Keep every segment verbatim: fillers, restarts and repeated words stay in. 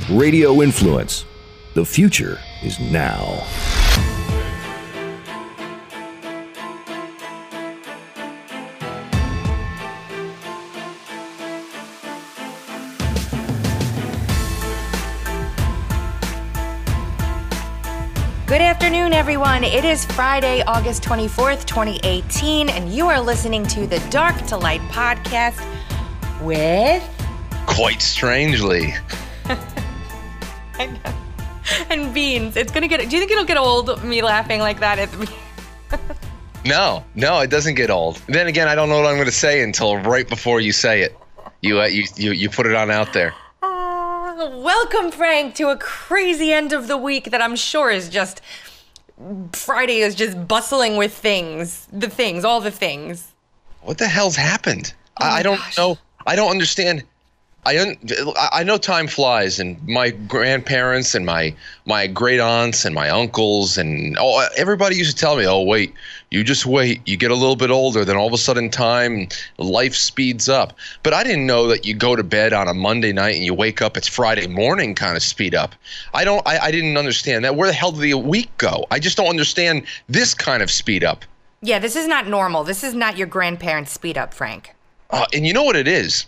Radio Influence. The future is now. Good afternoon, everyone. It is Friday, August twenty-fourth, twenty eighteen, and you are listening to the Dark to Light podcast with... Quite strangely. I know. And Beans. It's gonna get... Do you think it'll get old, me laughing like that? At the... No, no, it doesn't get old. Then again, I don't know what I'm going to say until right before you say it. You, uh, you, you, you put it on out there. Welcome, Frank, to a crazy end of the week that I'm sure is just... Friday is just bustling with things. The things, all the things. What the hell's happened? Oh I, I don't gosh. know. I don't understand. I un- I know time flies, and my grandparents and my my great aunts and my uncles and oh, everybody used to tell me, "Oh, wait, you just wait. You get a little bit older, then all of a sudden, time, life speeds up." But I didn't know that you go to bed on a Monday night and you wake up, it's Friday morning, kind of speed up. I don't. I, I didn't understand that. Where the hell did the week go? I just don't understand this kind of speed up. Yeah, this is not normal. This is not your grandparents' speed up, Frank. Uh, and you know what it is?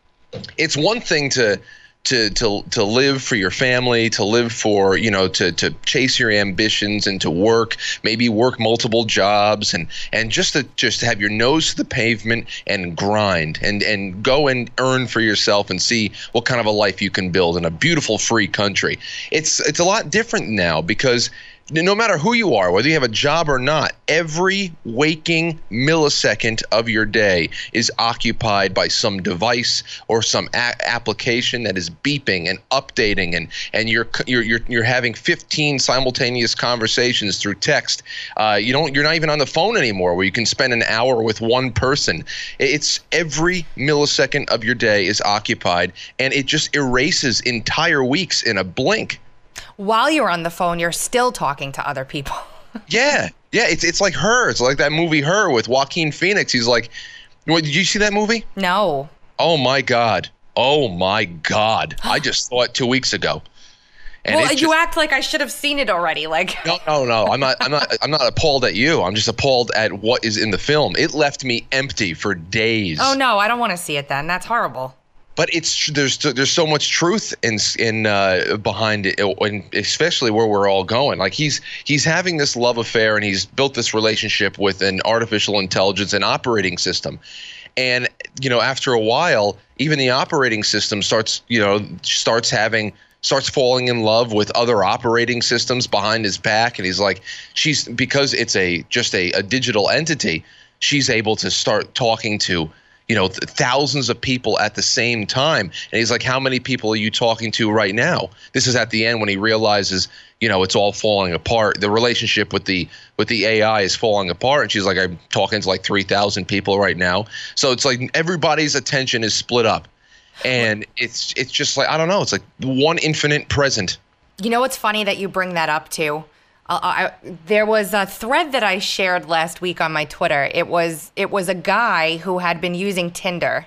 It's one thing to to to to live for your family, to live for, you know, to to chase your ambitions and to work, maybe work multiple jobs and and just to just to have your nose to the pavement and grind and and go and earn for yourself and see what kind of a life you can build in a beautiful free country. It's it's a lot different now because no matter who you are, whether you have a job or not, every waking millisecond of your day is occupied by some device or some a- application that is beeping and updating, and and you're you're you're you're having fifteen simultaneous conversations through text. Uh, you don't you're not even on the phone anymore, where you can spend an hour with one person. It's every millisecond of your day is occupied, and it just erases entire weeks in a blink. While you're on the phone, you're still talking to other people. Yeah, yeah, it's it's like Her. It's like that movie Her with Joaquin Phoenix. He's like, what, did you see that movie? No. Oh my God. Oh my God. I just saw it two weeks ago. And well, it you just, act like I should have seen it already. Like no, no, no. I'm not. I'm not. I'm not appalled at you. I'm just appalled at what is in the film. It left me empty for days. Oh no, I don't want to see it then. That's horrible. But it's there's there's so much truth in in uh, behind it, and especially where we're all going. Like he's he's having this love affair, and he's built this relationship with an artificial intelligence and operating system. And you know, after a while, even the operating system starts you know starts having starts falling in love with other operating systems behind his back, and he's like, she's because it's a just a, a digital entity. She's able to start talking to, you know, th- thousands of people at the same time. And he's like, how many people are you talking to right now? This is at the end when he realizes, you know, it's all falling apart. The relationship with the with the A I is falling apart. And she's like, I'm talking to like three thousand people right now. So it's like everybody's attention is split up. And it's it's just like, I don't know, it's like one infinite present. You know what's funny that you bring that up too? Uh, I, there was a thread that I shared last week on my Twitter. It was it was a guy who had been using Tinder,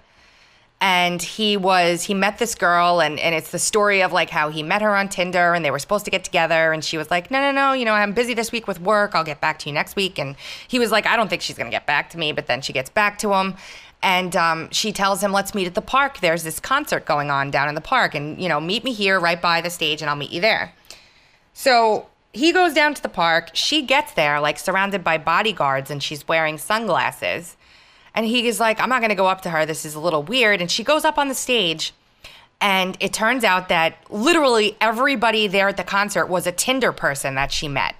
and he was he met this girl, and, and it's the story of like how he met her on Tinder, and they were supposed to get together, and she was like, no, no, no, you know, I'm busy this week with work. I'll get back to you next week. And he was like, I don't think she's gonna get back to me. But then she gets back to him, and um, she tells him, let's meet at the park. There's this concert going on down in the park, and you know, meet me here right by the stage, and I'll meet you there. So he goes down to the park. She gets there, like, surrounded by bodyguards, and she's wearing sunglasses. And he is like, I'm not going to go up to her. This is a little weird. And she goes up on the stage, and it turns out that literally everybody there at the concert was a Tinder person that she met.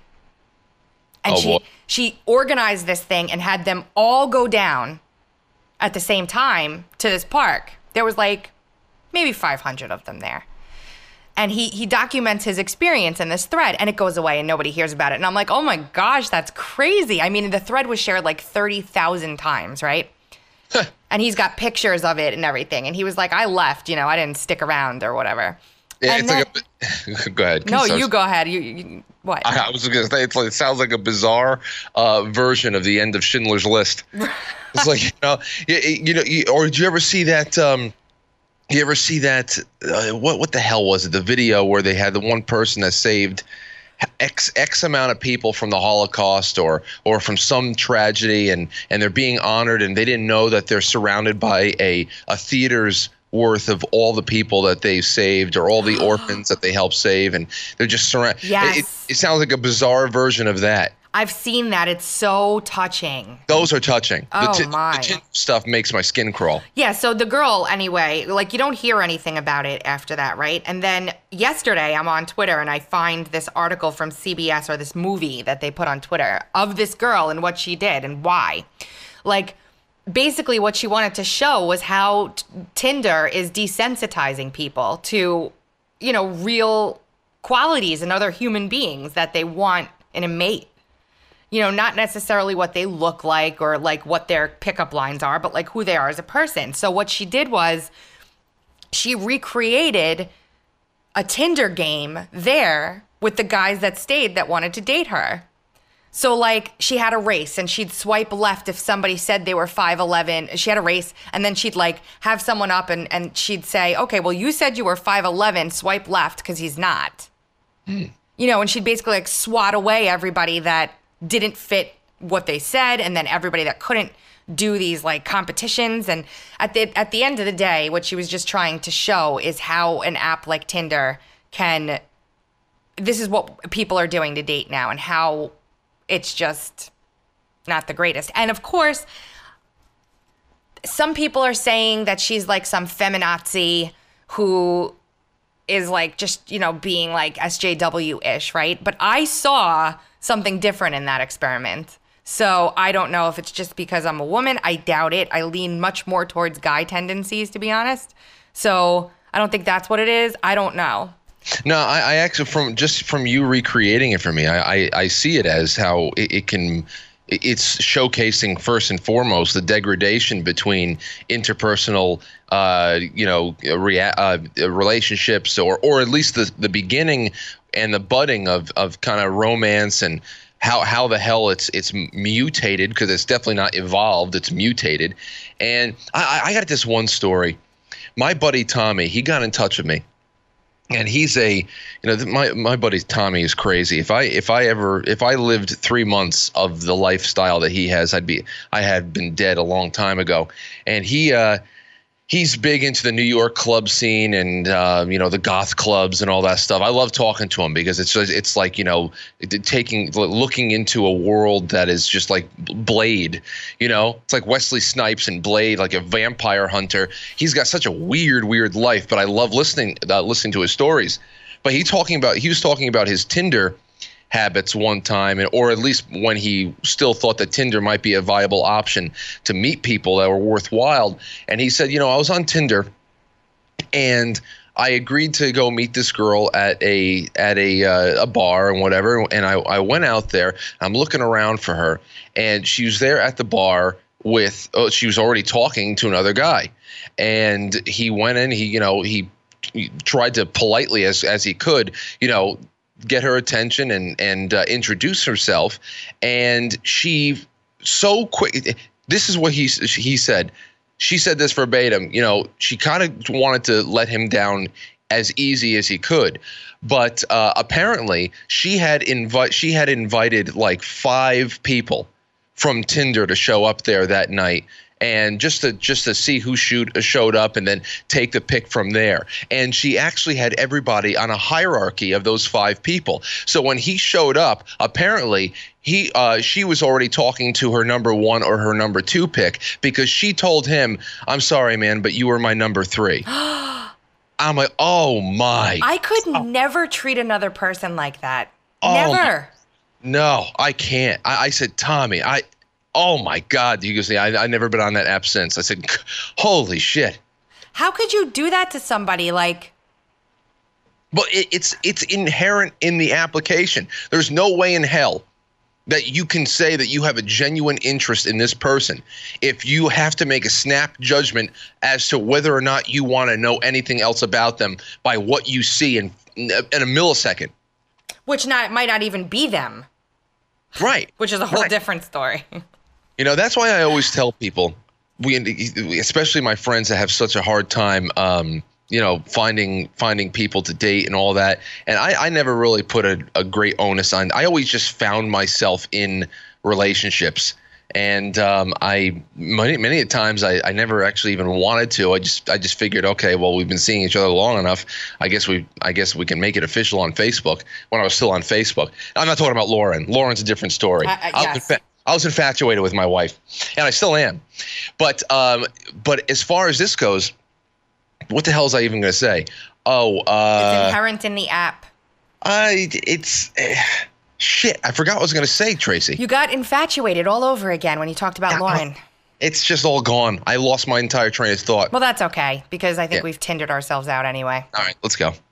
And oh, she boy. she organized this thing and had them all go down at the same time to this park. There was, like, maybe five hundred of them there. And he he documents his experience in this thread, and it goes away and nobody hears about it. And I'm like, oh my gosh, that's crazy. I mean, the thread was shared like thirty thousand times, right? And he's got pictures of it and everything. And he was like, I left, you know, I didn't stick around or whatever. Yeah, And it's then- like a, go ahead. No, So- you go ahead. You, you what? I, I was going to say, it's like, it sounds like a bizarre uh, version of the end of Schindler's List. It's like, you know, you, you know, you, or did you ever see that? Um, You ever see that? Uh, what what the hell was it? The video where they had the one person that saved X X amount of people from the Holocaust or or from some tragedy, and and they're being honored, and they didn't know that they're surrounded by a a theater's worth of all the people that they saved or all the orphans that they helped save, and they're just surrounded. Yes. It, it sounds like a bizarre version of that. I've seen that. It's so touching. Those are touching. Oh, the t- my. The Tinder stuff makes my skin crawl. Yeah, so the girl, anyway, like, you don't hear anything about it after that, right? And then yesterday, I'm on Twitter, and I find this article from C B S, or this movie that they put on Twitter, of this girl and what she did and why. Like, basically what she wanted to show was how t- Tinder is desensitizing people to, you know, real qualities in other human beings that they want in a mate. You know, not necessarily what they look like or like what their pickup lines are, but like who they are as a person. So what she did was she recreated a Tinder game there with the guys that stayed that wanted to date her. So like she had a race and she'd swipe left if somebody said they were five eleven. She had a race and then she'd like have someone up and, and she'd say, okay, well, you said you were five eleven, swipe left because he's not. Mm. You know, and she'd basically like swat away everybody that didn't fit what they said, and then everybody that couldn't do these like competitions. And at the at the end of the day, what she was just trying to show is how an app like Tinder can, this is what people are doing to date now, and how it's just not the greatest. And of course, some people are saying that she's like some feminazi who is like just, you know, being like S J W-ish, right? But I saw something different in that experiment. So I don't know if it's just because I'm a woman. I doubt it. I lean much more towards guy tendencies, to be honest. So I don't think that's what it is. I don't know. No, I, I actually, from just from you recreating it for me, I, I, I see it as how it, it can, it's showcasing first and foremost the degradation between interpersonal, uh, you know, rea- uh, relationships, or or at least the the beginning and the budding of of kind of romance, and how how the hell it's it's mutated, because it's definitely not evolved, it's mutated. And I, I got this one story. My buddy Tommy, he got in touch with me. And he's a, you know, my my buddy Tommy is crazy. If I if I ever if I lived three months of the lifestyle that he has, I'd be I had been dead a long time ago. And he uh, he's big into the New York club scene, and uh, you know, the goth clubs and all that stuff. I love talking to him because it's it's like, you know, taking looking into a world that is just like Blade. You know, it's like Wesley Snipes and Blade, like a vampire hunter. He's got such a weird, weird life, but I love listening uh, listening to his stories. But he talking about he was talking about his Tinder habits one time, and or at least when he still thought that Tinder might be a viable option to meet people that were worthwhile. And he said, you know, I was on Tinder, and I agreed to go meet this girl at a at a uh, a bar and whatever. And I, I went out there. I'm looking around for her, and she was there at the bar with. Oh, she was already talking to another guy, and he went in. He you know he, he tried to politely as as he could, you know, get her attention and and uh, introduce herself. And she so quick. This is what he he said. She said this verbatim. You know, she kind of wanted to let him down as easy as he could, but uh, apparently she had invite she had invited like five people from Tinder to show up there that night, and just to just to see who shoot, showed up, and then take the pick from there. And she actually had everybody on a hierarchy of those five people. So when he showed up, apparently he uh, she was already talking to her number one or her number two pick, because she told him, "I'm sorry, man, but you were my number three." I'm like, oh my! I could oh. never treat another person like that. Oh, never. No, I can't. I, I said, Tommy, I. Oh my God! He goes, yeah, I I never been on that app since. I said, holy shit! How could you do that to somebody? Like, but it, it's it's inherent in the application. There's no way in hell that you can say that you have a genuine interest in this person if you have to make a snap judgment as to whether or not you want to know anything else about them by what you see in in a millisecond. Which not might not even be them. Right. Which is a whole right. different story. You know, that's why I always tell people, we, especially my friends that have such a hard time, um, you know, finding finding people to date and all that. And I, I never really put a, a great onus on. I always just found myself in relationships. And um, I many many times I, I never actually even wanted to. I just I just figured, okay, well, we've been seeing each other long enough. I guess we I guess we can make it official on Facebook. When I was still on Facebook, I'm not talking about Lauren. Lauren's a different story. Uh, uh, I, yes. was infa- I was infatuated with my wife, and I still am. But um, but as far as this goes, what the hell is I even going to say? Oh, uh, It's inherent in the app. I it's. Eh, Shit, I forgot what I was going to say, Tracy. You got infatuated all over again when you talked about Lauren. It's just all gone. I lost my entire train of thought. Well, that's okay, because I think Yeah. we've Tindered ourselves out anyway. All right, let's go.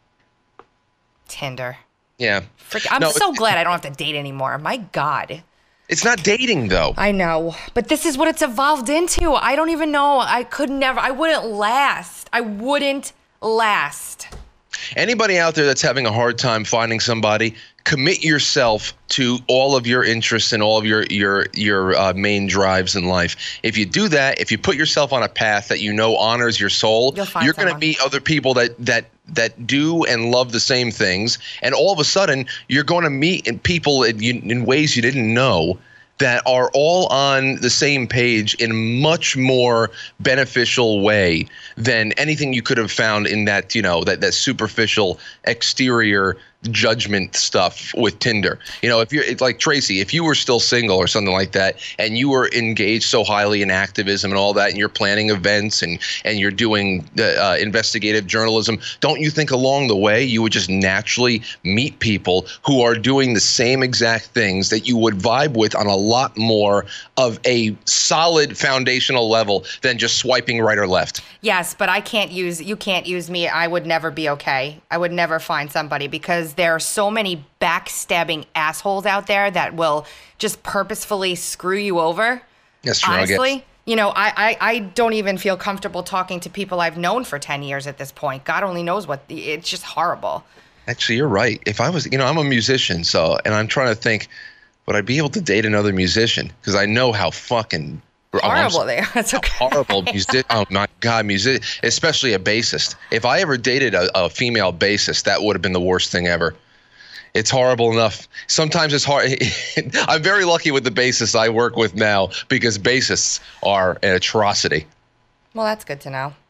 Tinder. Yeah. Frick, I'm No, so it- glad I don't have to date anymore. My God. It's not dating, though. I know, but this is what it's evolved into. I don't even know. I could never, I wouldn't last. I wouldn't last. Anybody out there that's having a hard time finding somebody, commit yourself to all of your interests and all of your your your uh, main drives in life. If you do that, if you put yourself on a path that you know honors your soul, You'll find you're going to someone. meet other people that that that do and love the same things, and all of a sudden you're going to meet in people in, in ways you didn't know that are all on the same page in a much more beneficial way than anything you could have found in that, you know, that, that superficial exterior judgment stuff with Tinder. You know, if you're it's like Tracy, if you were still single or something like that, and you were engaged so highly in activism and all that, and you're planning events and and you're doing the uh, investigative journalism, don't you think along the way you would just naturally meet people who are doing the same exact things that you would vibe with on a lot more of a solid foundational level than just swiping right or left? Yes, but I can't use, you can't use me. I would never be okay. I would never find somebody because there are so many backstabbing assholes out there that will just purposefully screw you over. That's true, I guess. Honestly, you know, I, I, I don't even feel comfortable talking to people I've known for ten years at this point. God only knows what, the, it's just horrible. Actually, you're right. If I was, you know, I'm a musician, so, and I'm trying to think, would I be able to date another musician? Because I know how fucking Horrible they are. It's okay. horrible music. Oh my God, music, especially a bassist. If I ever dated a, a female bassist, that would have been the worst thing ever. It's horrible enough. Sometimes it's hard. I'm very lucky with the bassists I work with now because bassists are an atrocity. Well, that's good to know.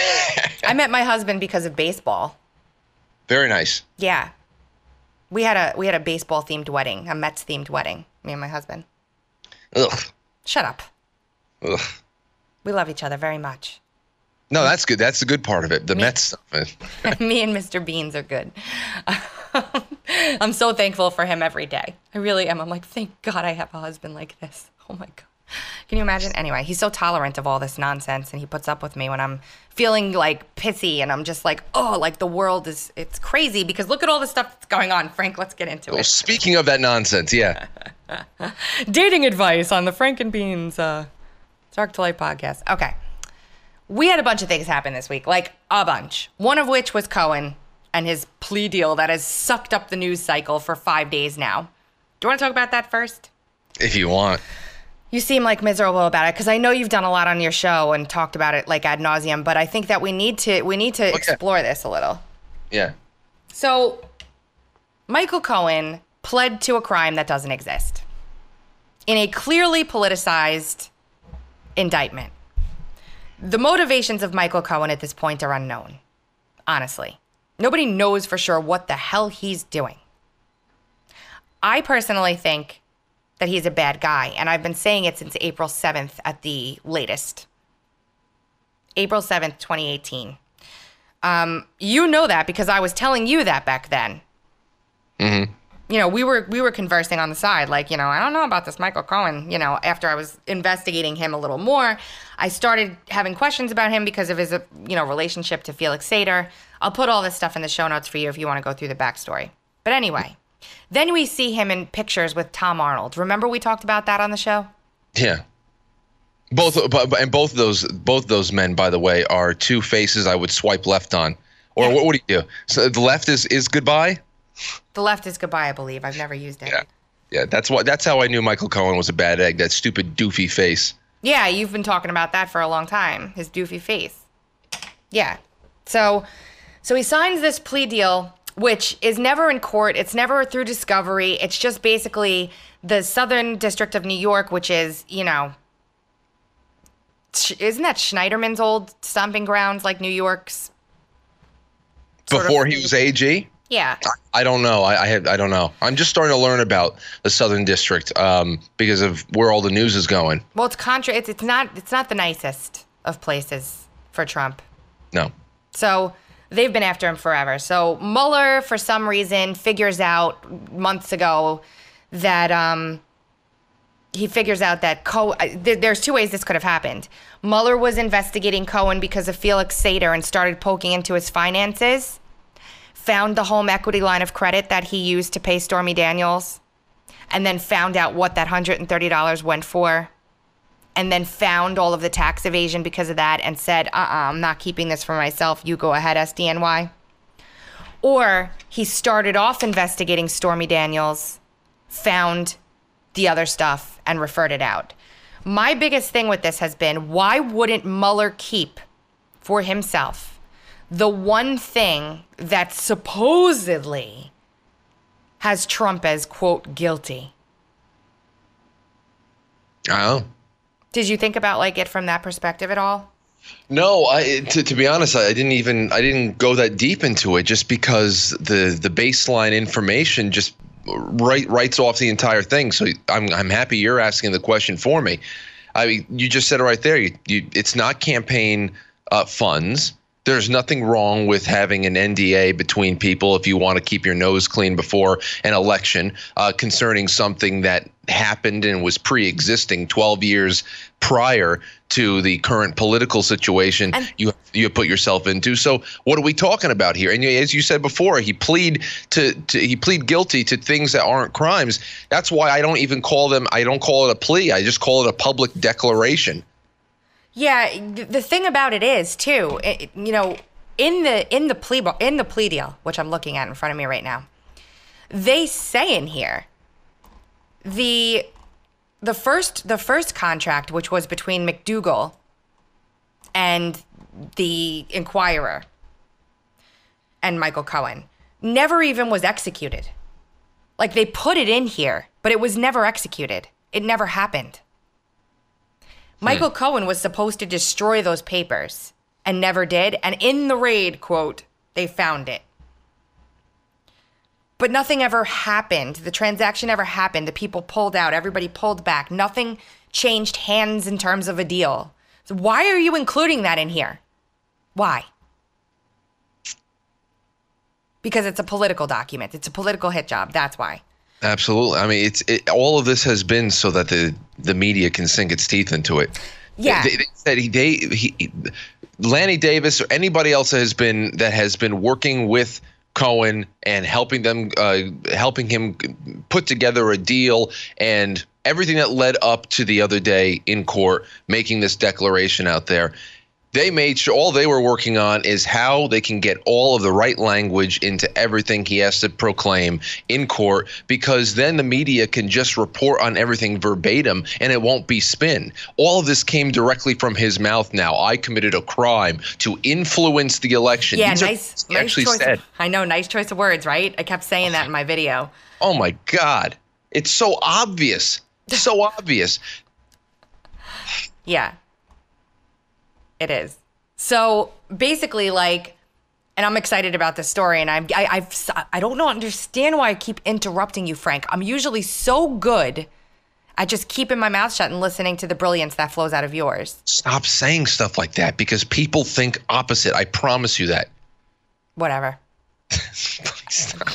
I met my husband because of baseball. Very nice. Yeah. We had a we had a baseball themed wedding, a Mets themed wedding, me and my husband. Ugh. Shut up. Ugh. We love each other very much. No, that's good. That's the good part of it. The Me- Mets stuff. Me and Mister Beans are good. I'm so thankful for him every day. I really am. I'm like, thank God I have a husband like this. Oh my God. Can you imagine? Anyway, he's so tolerant of all this nonsense and he puts up with me when I'm feeling like pissy and I'm just like, oh, like the world is, it's crazy because look at all the stuff that's going on. Frank, let's get into Well, it. speaking of that nonsense, yeah. Dating advice on the Frank and Beans uh, Dark to Light podcast. Okay. We had a bunch of things happen this week, like a bunch. One of which was Cohen and his plea deal that has sucked up the news cycle for five days now. Do you want to talk about that first? If you want. You seem like miserable about it because I know you've done a lot on your show and talked about it like ad nauseum, but I think that we need to we need to Okay. explore this a little. Yeah. So, Michael Cohen pled to a crime that doesn't exist in a clearly politicized indictment. The motivations of Michael Cohen at this point are unknown, honestly. Nobody knows for sure what the hell he's doing. I personally think that he's a bad guy, and I've been saying it since April seventh at the latest. April seventh, twenty eighteen. Um, you know that because I was telling you that back then. Mm-hmm. You know, we were we were conversing on the side, like, you know, I don't know about this Michael Cohen. You know, after I was investigating him a little more, I started having questions about him because of his, uh, you know, relationship to Felix Sater. I'll put all this stuff in the show notes for you if you want to go through the backstory. But anyway, then we see him in pictures with Tom Arnold. Remember we talked about that on the show? Yeah. Both but- but- and both of those both those men, by the way, are two faces I would swipe left on. Or what, what do you do? So the left is is goodbye? The left is goodbye, I believe. I've never used it. Yeah. Yeah, that's what that's how I knew Michael Cohen was a bad egg, that stupid doofy face. Yeah, you've been talking about that for a long time. His doofy face. Yeah. So, so he signs this plea deal, which is never in court. It's never through discovery. It's just basically the Southern District of New York, which is, you know, isn't that Schneiderman's old stomping grounds, like New York's? Before he was A G? Yeah. I, I don't know. I I, have, I don't know. I'm just starting to learn about the Southern District um, because of where all the news is going. Well, it's contra. It's it's not it's not the nicest of places for Trump. No. So they've been after him forever. So Mueller, for some reason, figures out months ago that um, he figures out that Co- th- there's two ways this could have happened. Mueller was investigating Cohen because of Felix Sater and started poking into his finances, found the home equity line of credit that he used to pay Stormy Daniels, and then found out what that one hundred thirty dollars went for, and then found all of the tax evasion because of that and said, uh-uh, I'm not keeping this for myself. You go ahead, S D N Y. Or he started off investigating Stormy Daniels, found the other stuff, and referred it out. My biggest thing with this has been, why wouldn't Mueller keep for himself the one thing that supposedly has Trump as, quote, guilty? Oh. Did you think about like it from that perspective at all? No, I to, to be honest, I didn't even I didn't go that deep into it just because the the baseline information just right writes off the entire thing. So I'm I'm happy you're asking the question for me. I mean, you just said it right there. You, you, it's not campaign uh, funds. There's nothing wrong with having an N D A between people if you want to keep your nose clean before an election uh, concerning something that happened and was pre-existing twelve years prior to the current political situation and you you put yourself into. So what are we talking about here? And as you said before, he plead to, to he plead guilty to things that aren't crimes. That's why I don't even call them. I don't call it a plea. I just call it a public declaration. Yeah, the thing about it is too, it, you know, in the in the plea in the plea deal, which I'm looking at in front of me right now, they say in here the the first the first contract, which was between McDougal and the Inquirer and Michael Cohen, never even was executed. Like, they put it in here, but it was never executed. It never happened. Michael hmm. Cohen was supposed to destroy those papers and never did. And in the raid, quote, they found it. But nothing ever happened. The transaction never happened. The people pulled out. Everybody pulled back. Nothing changed hands in terms of a deal. So why are you including that in here? Why? Because it's a political document. It's a political hit job. That's why. Absolutely. I mean, it's it, all of this has been so that the, the media can sink its teeth into it. Yeah. They, they said he, they, he, Lanny Davis or anybody else that has been that has been working with Cohen and helping them, uh, helping him put together a deal and everything that led up to the other day in court, making this declaration out there. They made sure all they were working on is how they can get all of the right language into everything he has to proclaim in court, because then the media can just report on everything verbatim and it won't be spin. All of this came directly from his mouth now. I committed a crime to influence the election. Yeah, These nice, are, nice actually choice. said. Of, I know, nice choice of words, right? I kept saying that in my video. Oh, my God. It's so obvious. So obvious. Yeah. It is. So basically, like, and I'm excited about this story, and I'm, I, I've, I don't know, understand why I keep interrupting you, Frank. I'm usually so good at just keeping my mouth shut and listening to the brilliance that flows out of yours. Stop saying stuff like that because people think opposite. I promise you that. Whatever. Please stop.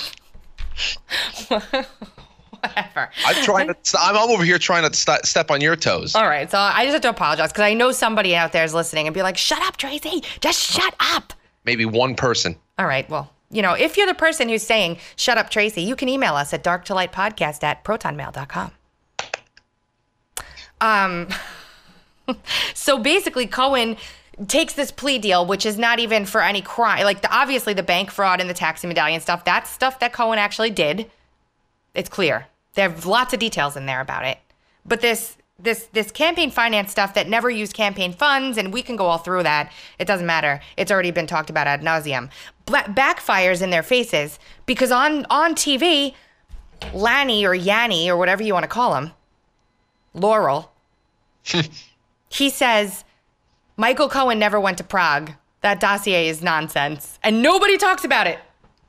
Whatever. I'm trying to. I'm over here trying to st- step on your toes. All right, so I just have to apologize because I know somebody out there is listening and be like, "Shut up, Tracy! Just shut up." Maybe one person. All right. Well, you know, if you're the person who's saying "Shut up, Tracy," you can email us at dark to light podcast at proton mail dot com. Um. So basically, Cohen takes this plea deal, which is not even for any crime. Like, the, obviously, the bank fraud and the taxi medallion stuff, that's stuff that Cohen actually did. It's clear. There are lots of details in there about it. But this this this campaign finance stuff that never used campaign funds, and we can go all through that. It doesn't matter. It's already been talked about ad nauseum. Bla- backfires in their faces because on, on T V, Lanny or Yanni or whatever you want to call him, Laurel, he says, Michael Cohen never went to Prague. That dossier is nonsense. And nobody talks about it.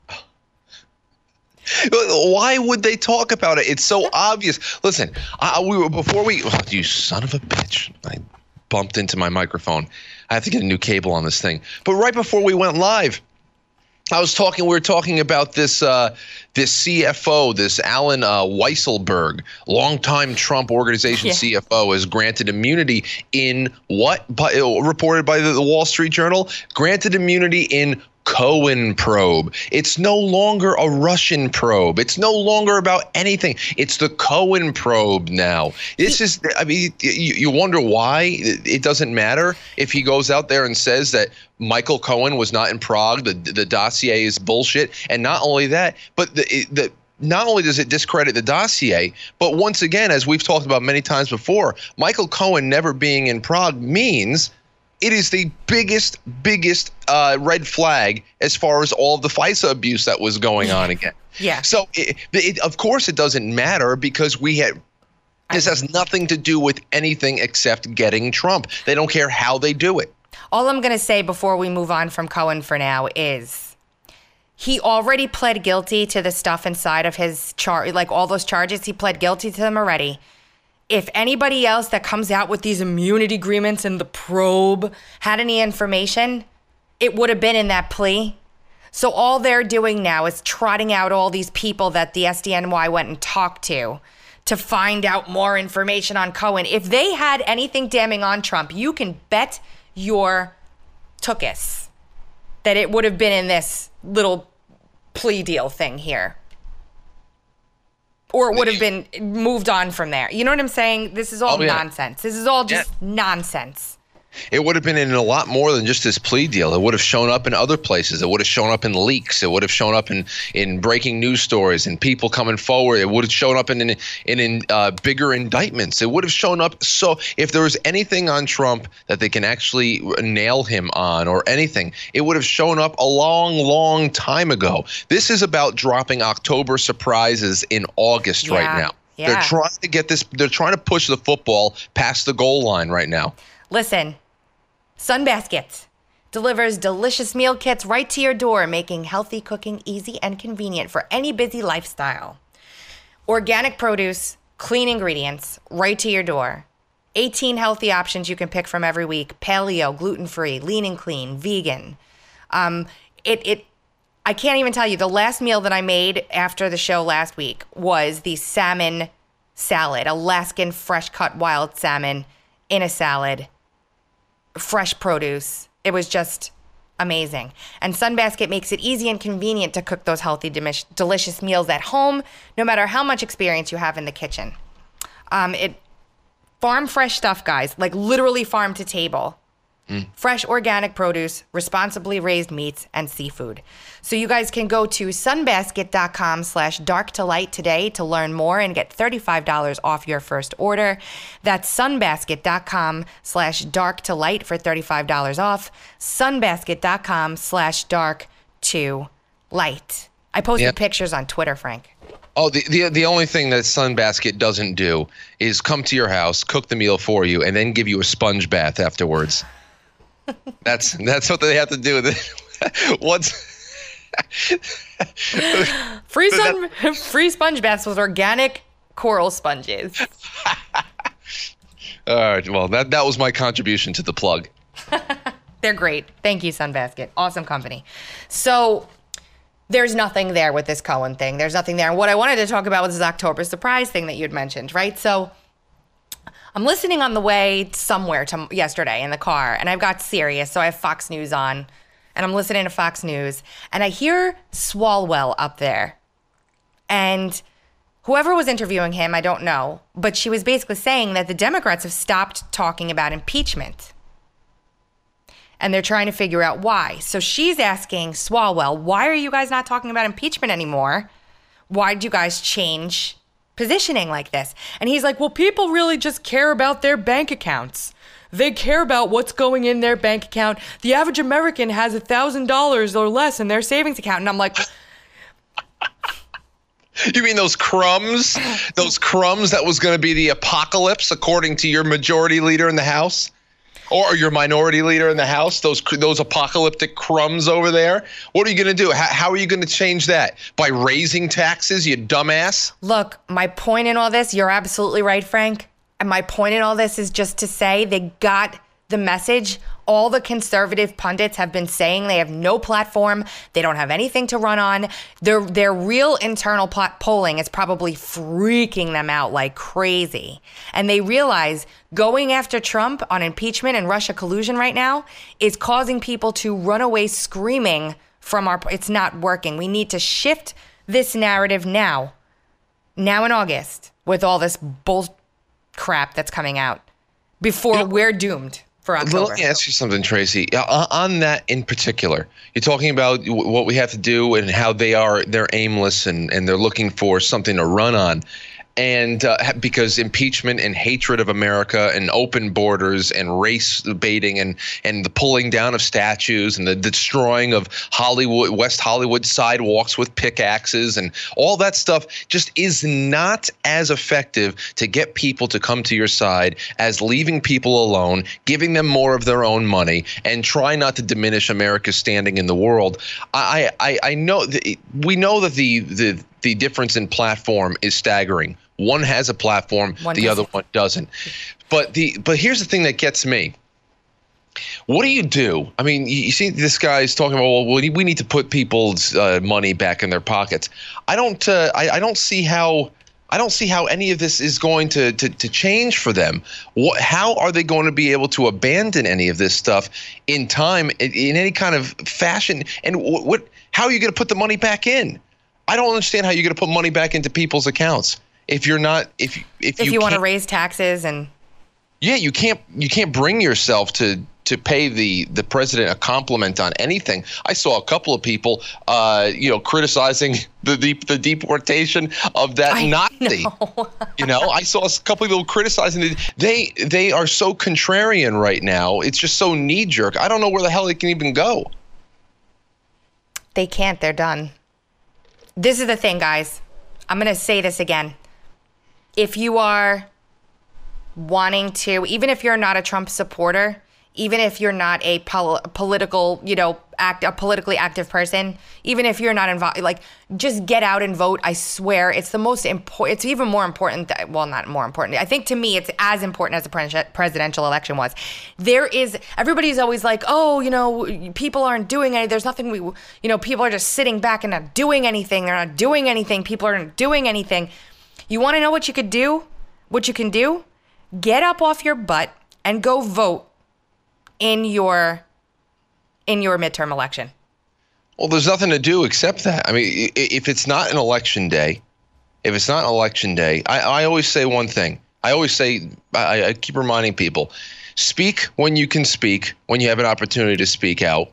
Why would they talk about it? It's so obvious. Listen, I, we were before we. Oh, you son of a bitch! I bumped into my microphone. I have to get a new cable on this thing. But right before we went live, I was talking. We were talking about this uh, this C F O, this Alan uh, Weisselberg, longtime Trump Organization yeah. C F O, is granted immunity in what? By, reported by the, the Wall Street Journal. Granted immunity in Cohen probe. It's no longer a Russian probe. It's no longer about anything. It's the Cohen probe now. This is, I mean, you, you wonder why it doesn't matter if he goes out there and says that Michael Cohen was not in Prague. The the dossier is bullshit. And not only that, but the the not only does it discredit the dossier, but once again, as we've talked about many times before, Michael Cohen never being in Prague means it is the biggest, biggest uh, red flag as far as all of the FISA abuse that was going on again. Yeah. So, it, it, of course, it doesn't matter because we had this has nothing to do with anything except getting Trump. They don't care how they do it. All I'm going to say before we move on from Cohen for now is he already pled guilty to the stuff inside of his char, like all those charges. He pled guilty to them already. If anybody else that comes out with these immunity agreements and the probe had any information, it would have been in that plea. So all they're doing now is trotting out all these people that the S D N Y went and talked to to find out more information on Cohen. If they had anything damning on Trump, you can bet your tuchus that it would have been in this little plea deal thing here. Or it would have been moved on from there. You know what I'm saying? This is all oh, yeah. nonsense. This is all just yeah. nonsense. It would have been in a lot more than just this plea deal. It would have shown up in other places. It would have shown up in leaks. It would have shown up in, in breaking news stories and people coming forward. It would have shown up in in, in, in uh, bigger indictments. It would have shown up. So if there was anything on Trump that they can actually nail him on or anything, it would have shown up a long, long time ago. This is about dropping October surprises in August yeah. right now. Yeah. They're trying to get this. They're trying to push the football past the goal line right now. Listen, Sunbasket delivers delicious meal kits right to your door, making healthy cooking easy and convenient for any busy lifestyle. Organic produce, clean ingredients, right to your door. eighteen healthy options you can pick from every week. Paleo, gluten-free, lean and clean, vegan. Um, it it. I can't even tell you, the last meal that I made after the show last week was the salmon salad, Alaskan fresh-cut wild salmon in a salad. Fresh produce. It was just amazing. And Sunbasket makes it easy and convenient to cook those healthy, delicious meals at home, no matter how much experience you have in the kitchen. Um, it farm fresh stuff, guys, like literally farm to table. Mm. Fresh organic produce, responsibly raised meats, and seafood. So you guys can go to sunbasket.com slash dark to light today to learn more and get thirty-five dollars off your first order. That's sunbasket.com slash dark to light for thirty-five dollars off. Sunbasket.com slash dark to light. I posted yep. pictures on Twitter, Frank. Oh, the, the the only thing that Sunbasket doesn't do is come to your house, cook the meal for you, and then give you a sponge bath afterwards. That's that's what they have to do. Once free sun, free sponge baths with organic coral sponges. All right. Well, that that was my contribution to the plug. They're great. Thank you, Sunbasket. Awesome company. So there's nothing there with this Cohen thing. There's nothing there. And what I wanted to talk about was this October surprise thing that you'd mentioned, right? So I'm listening on the way somewhere to yesterday in the car, and I've got Sirius, so I have Fox News on, and I'm listening to Fox News, and I hear Swalwell up there. And whoever was interviewing him, I don't know, but she was basically saying that the Democrats have stopped talking about impeachment. And they're trying to figure out why. So she's asking Swalwell, why are you guys not talking about impeachment anymore? Why did you guys change positioning like this. And he's like, well, people really just care about their bank accounts. They care about what's going in their bank account. The average American has one thousand dollars or less in their savings account. And I'm like... You mean those crumbs? Those crumbs that was going to be the apocalypse, according to your majority leader in the House? Or your minority leader in the House? Those those apocalyptic crumbs over there? What are you going to do? How, how are you going to change that? By raising taxes, you dumbass? Look, my point in all this, you're absolutely right, Frank. And my point in all this is just to say they got the message. All the conservative pundits have been saying they have no platform. They don't have anything to run on. Their their real internal plot polling is probably freaking them out like crazy. And they realize going after Trump on impeachment and Russia collusion right now is causing people to run away screaming from our... It's not working. We need to shift this narrative now. Now in August with all this bull crap that's coming out before you know, we're doomed. Let me ask you something, Tracy. Uh, on that in particular, you're talking about w- what we have to do and how they are, they're aimless and, and they're looking for something to run on. And uh, because impeachment and hatred of America and open borders and race baiting and, and the pulling down of statues and the destroying of Hollywood, West Hollywood sidewalks with pickaxes and all that stuff just is not as effective to get people to come to your side as leaving people alone, giving them more of their own money, and try not to diminish America's standing in the world. I I, I know that we know that the the the difference in platform is staggering. One has a platform, one the doesn't. Other one doesn't. But the but here's the thing that gets me. What do you do? I mean, you see this guy's talking about, well, we need to put people's uh, money back in their pockets. I don't uh, I, I don't see how I don't see how any of this is going to to, to change for them. What, how are they going to be able to abandon any of this stuff in time, in, in any kind of fashion? And what, what how are you going to put the money back in? I don't understand how you're going to put money back into people's accounts if you're not if if, if you, you want to raise taxes and yeah you can't you can't bring yourself to to pay the the president a compliment on anything. I saw a couple of people uh, you know criticizing the, the the deportation of that I Nazi. Know. You know, I saw a couple of people criticizing it. They they are so contrarian right now. It's just so knee jerk. I don't know where the hell they can even go. They can't. They're done. This is the thing, guys. I'm going to say this again. If you are wanting to, even if you're not a Trump supporter, even if you're not a pol- political, you know, act a politically active person, even if you're not involved, like, just get out and vote. I swear, it's the most important. It's even more important. That, well, not more important. I think to me, it's as important as the pres- presidential election was. There is, everybody's always like, oh, you know, people aren't doing anything. There's nothing we, you know, people are just sitting back and not doing anything. They're not doing anything. People aren't doing anything. You want to know what you could do? What you can do? Get up off your butt and go vote in your in your midterm election. Well, there's nothing to do except that. I mean, if it's not an election day, if it's not an election day, I, I always say one thing. I always say, I, I keep reminding people, speak when you can speak, when you have an opportunity to speak out.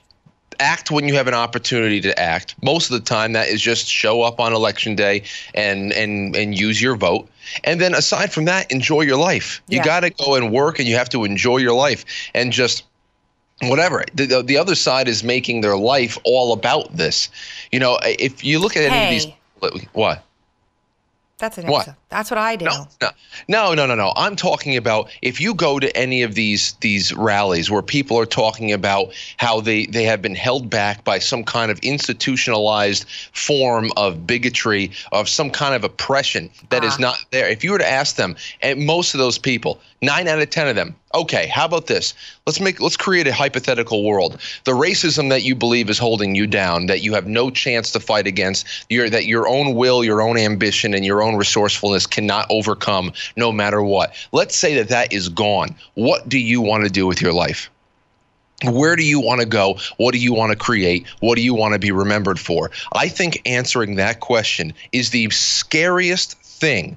Act when you have an opportunity to act. Most of the time, that is just show up on election day and and and use your vote. And then aside from that, enjoy your life. You yeah. got to go and work, and you have to enjoy your life and just whatever. The, the other side is making their life all about this. You know, if you look at hey. any of these, what? That's an what? Answer. That's what I do. No, no, no, no, no, no. I'm talking about if you go to any of these these rallies where people are talking about how they, they have been held back by some kind of institutionalized form of bigotry, of some kind of oppression that ah. is not there. If you were to ask them, and most of those people, nine out of ten of them, okay, how about this? Let's make let's create a hypothetical world. The racism that you believe is holding you down, that you have no chance to fight against, your that your own will, your own ambition, and your own resourcefulness cannot overcome no matter what. Let's say that that is gone. What do you want to do with your life? Where do you want to go? What do you want to create? What do you want to be remembered for? I think answering that question is the scariest thing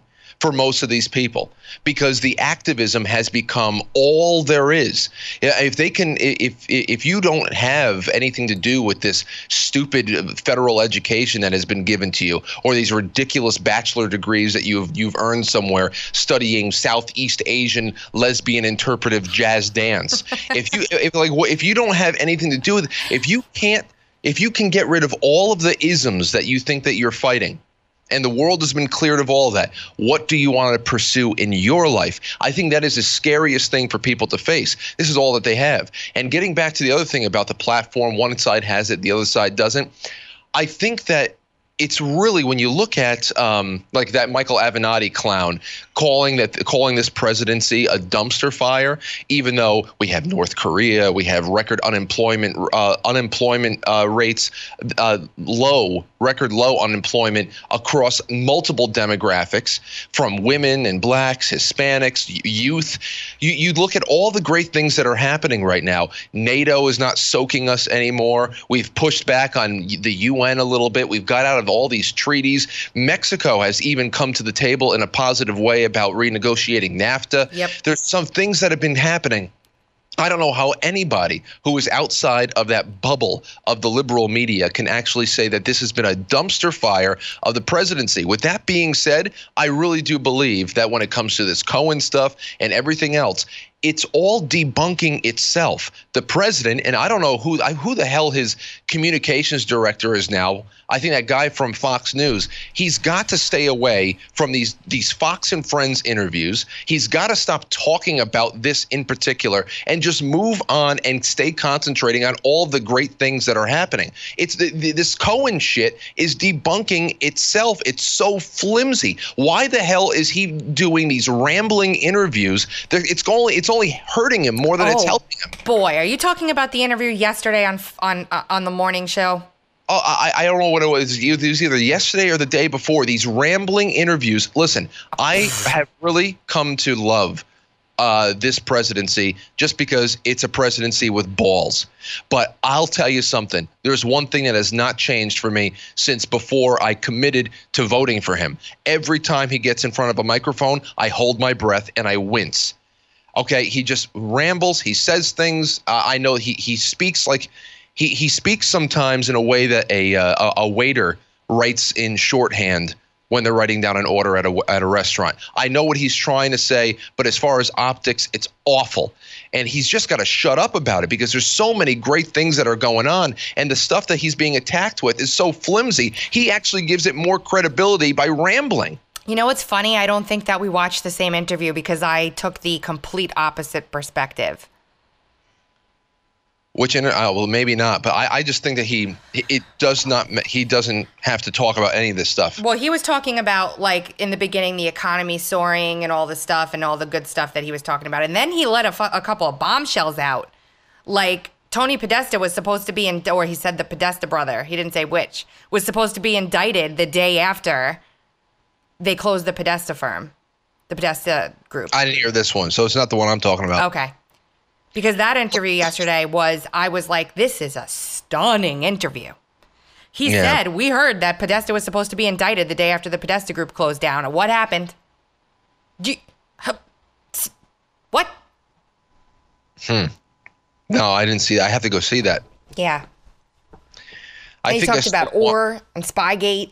for most of these people, because the activism has become all there is. If they can, if if you don't have anything to do with this stupid federal education that has been given to you, or these ridiculous bachelor degrees that you've you've earned somewhere studying Southeast Asian lesbian interpretive jazz dance, if you if like if you don't have anything to do with, if you can't, if you can get rid of all of the isms that you think that you're fighting, and the world has been cleared of all that, what do you want to pursue in your life? I think that is the scariest thing for people to face. This is all that they have. And getting back to the other thing about the platform, one side has it, the other side doesn't. I think that it's really, when you look at um, like that Michael Avenatti clown calling that calling this presidency a dumpster fire, even though we have North Korea, we have record unemployment uh, unemployment uh, rates, uh, low record low unemployment across multiple demographics, from women and blacks, Hispanics, youth. You you look at all the great things that are happening right now. NATO is not soaking us anymore. We've pushed back on the U N a little bit. We've got out of all these treaties. Mexico has even come to the table in a positive way about renegotiating NAFTA. Yep. There's some things that have been happening. I don't know how anybody who is outside of that bubble of the liberal media can actually say that this has been a dumpster fire of the presidency. With that being said, I really do believe that when it comes to this Cohen stuff and everything else, it's all debunking itself. The president, and I don't know who who the hell his communications director is now. I think that guy from Fox News, he's got to stay away from these these Fox and Friends interviews. He's got to stop talking about this in particular and just move on and stay concentrating on all the great things that are happening. It's the, the, this Cohen shit is debunking itself. It's so flimsy. Why the hell is he doing these rambling interviews? It's only it's only hurting him more than oh, it's helping him. Boy, are you talking about the interview yesterday on on uh, on the morning show? Oh, I, I don't know what it was. It was either yesterday or the day before. These rambling interviews. Listen, I have really come to love uh, this presidency just because it's a presidency with balls. But I'll tell you something. There's one thing that has not changed for me since before I committed to voting for him. Every time he gets in front of a microphone, I hold my breath and I wince. Okay, he just rambles. He says things. Uh, I know he he speaks like he he speaks sometimes in a way that a uh, a waiter writes in shorthand when they're writing down an order at a at a restaurant. I know what he's trying to say, but as far as optics, it's awful. And he's just got to shut up about it because there's so many great things that are going on, and the stuff that he's being attacked with is so flimsy. He actually gives it more credibility by rambling. You know what's funny? I don't think that we watched the same interview because I took the complete opposite perspective. Which, uh, well, maybe not, but I, I just think that he, it does not, he doesn't have to talk about any of this stuff. Well, he was talking about, like, in the beginning, the economy soaring and all the stuff and all the good stuff that he was talking about. And then he let a, fu- a couple of bombshells out. Like, Tony Podesta was supposed to be, in, or he said the Podesta brother, he didn't say which, was supposed to be indicted the day after they closed the Podesta firm, the Podesta group. I didn't hear this one, so it's not the one I'm talking about. Okay. Because that interview yesterday was, I was like, this is a stunning interview. He yeah. said, we heard that Podesta was supposed to be indicted the day after the Podesta group closed down. What happened? You, huh, what? Hmm. No, I didn't see that. I have to go see that. Yeah. I and he think talked about Orr and Spygate.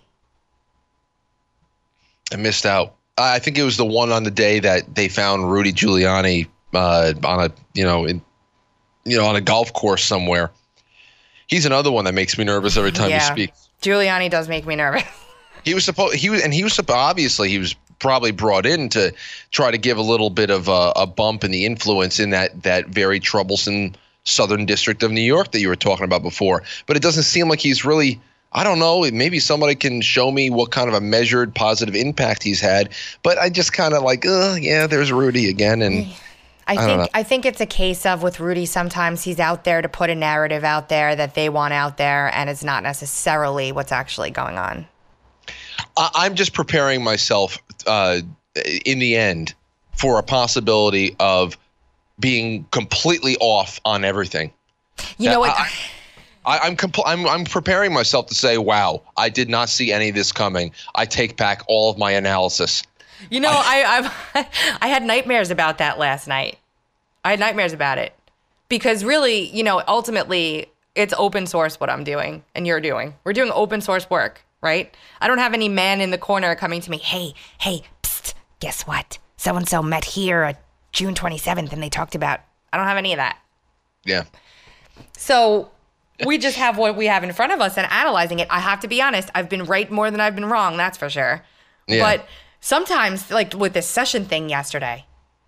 I missed out. I think it was the one on the day that they found Rudy Giuliani uh, on a, you know, in, you know, on a golf course somewhere. He's another one that makes me nervous every time yeah. he speaks. Giuliani does make me nervous. He was supposed, he was, and he was obviously he was probably brought in to try to give a little bit of a, a bump in the influence in that that very troublesome Southern District of New York that you were talking about before. But it doesn't seem like he's really. I don't know. Maybe somebody can show me what kind of a measured positive impact he's had. But I just kind of like, oh, yeah, there's Rudy again. And I, I think don't know. I think it's a case of with Rudy, sometimes he's out there to put a narrative out there that they want out there, and it's not necessarily what's actually going on. I'm just preparing myself uh, in the end for a possibility of being completely off on everything. You know what? I, I, I'm, compl- I'm I'm preparing myself to say, wow, I did not see any of this coming. I take back all of my analysis. You know, I I've, I had nightmares about that last night. I had nightmares about it because really, you know, ultimately it's open source what I'm doing and you're doing. We're doing open source work, right? I don't have any man in the corner coming to me, hey, hey, psst, guess what? So-and-so met here at June twenty-seventh and they talked about, I don't have any of that. Yeah. So we just have what we have in front of us and analyzing it. I have to be honest, I've been right more than I've been wrong, that's for sure. Yeah. But sometimes, like with this session thing yesterday,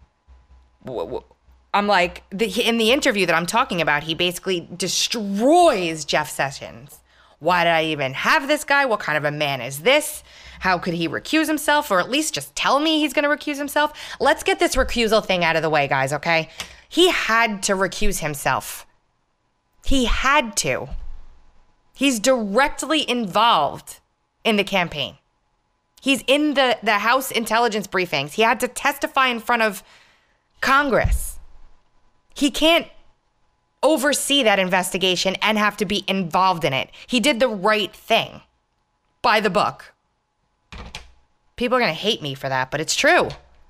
I'm like, the, in the interview that I'm talking about, he basically destroys Jeff Sessions. Why did I even have this guy? What kind of a man is this? How could he recuse himself? Or at least just tell me he's going to recuse himself? Let's get this recusal thing out of the way, guys, okay? He had to recuse himself. He had to. He's directly involved in the campaign. He's in the, the House intelligence briefings. He had to testify in front of Congress. He can't oversee that investigation and have to be involved in it. He did the right thing by the book. People are going to hate me for that, but it's true.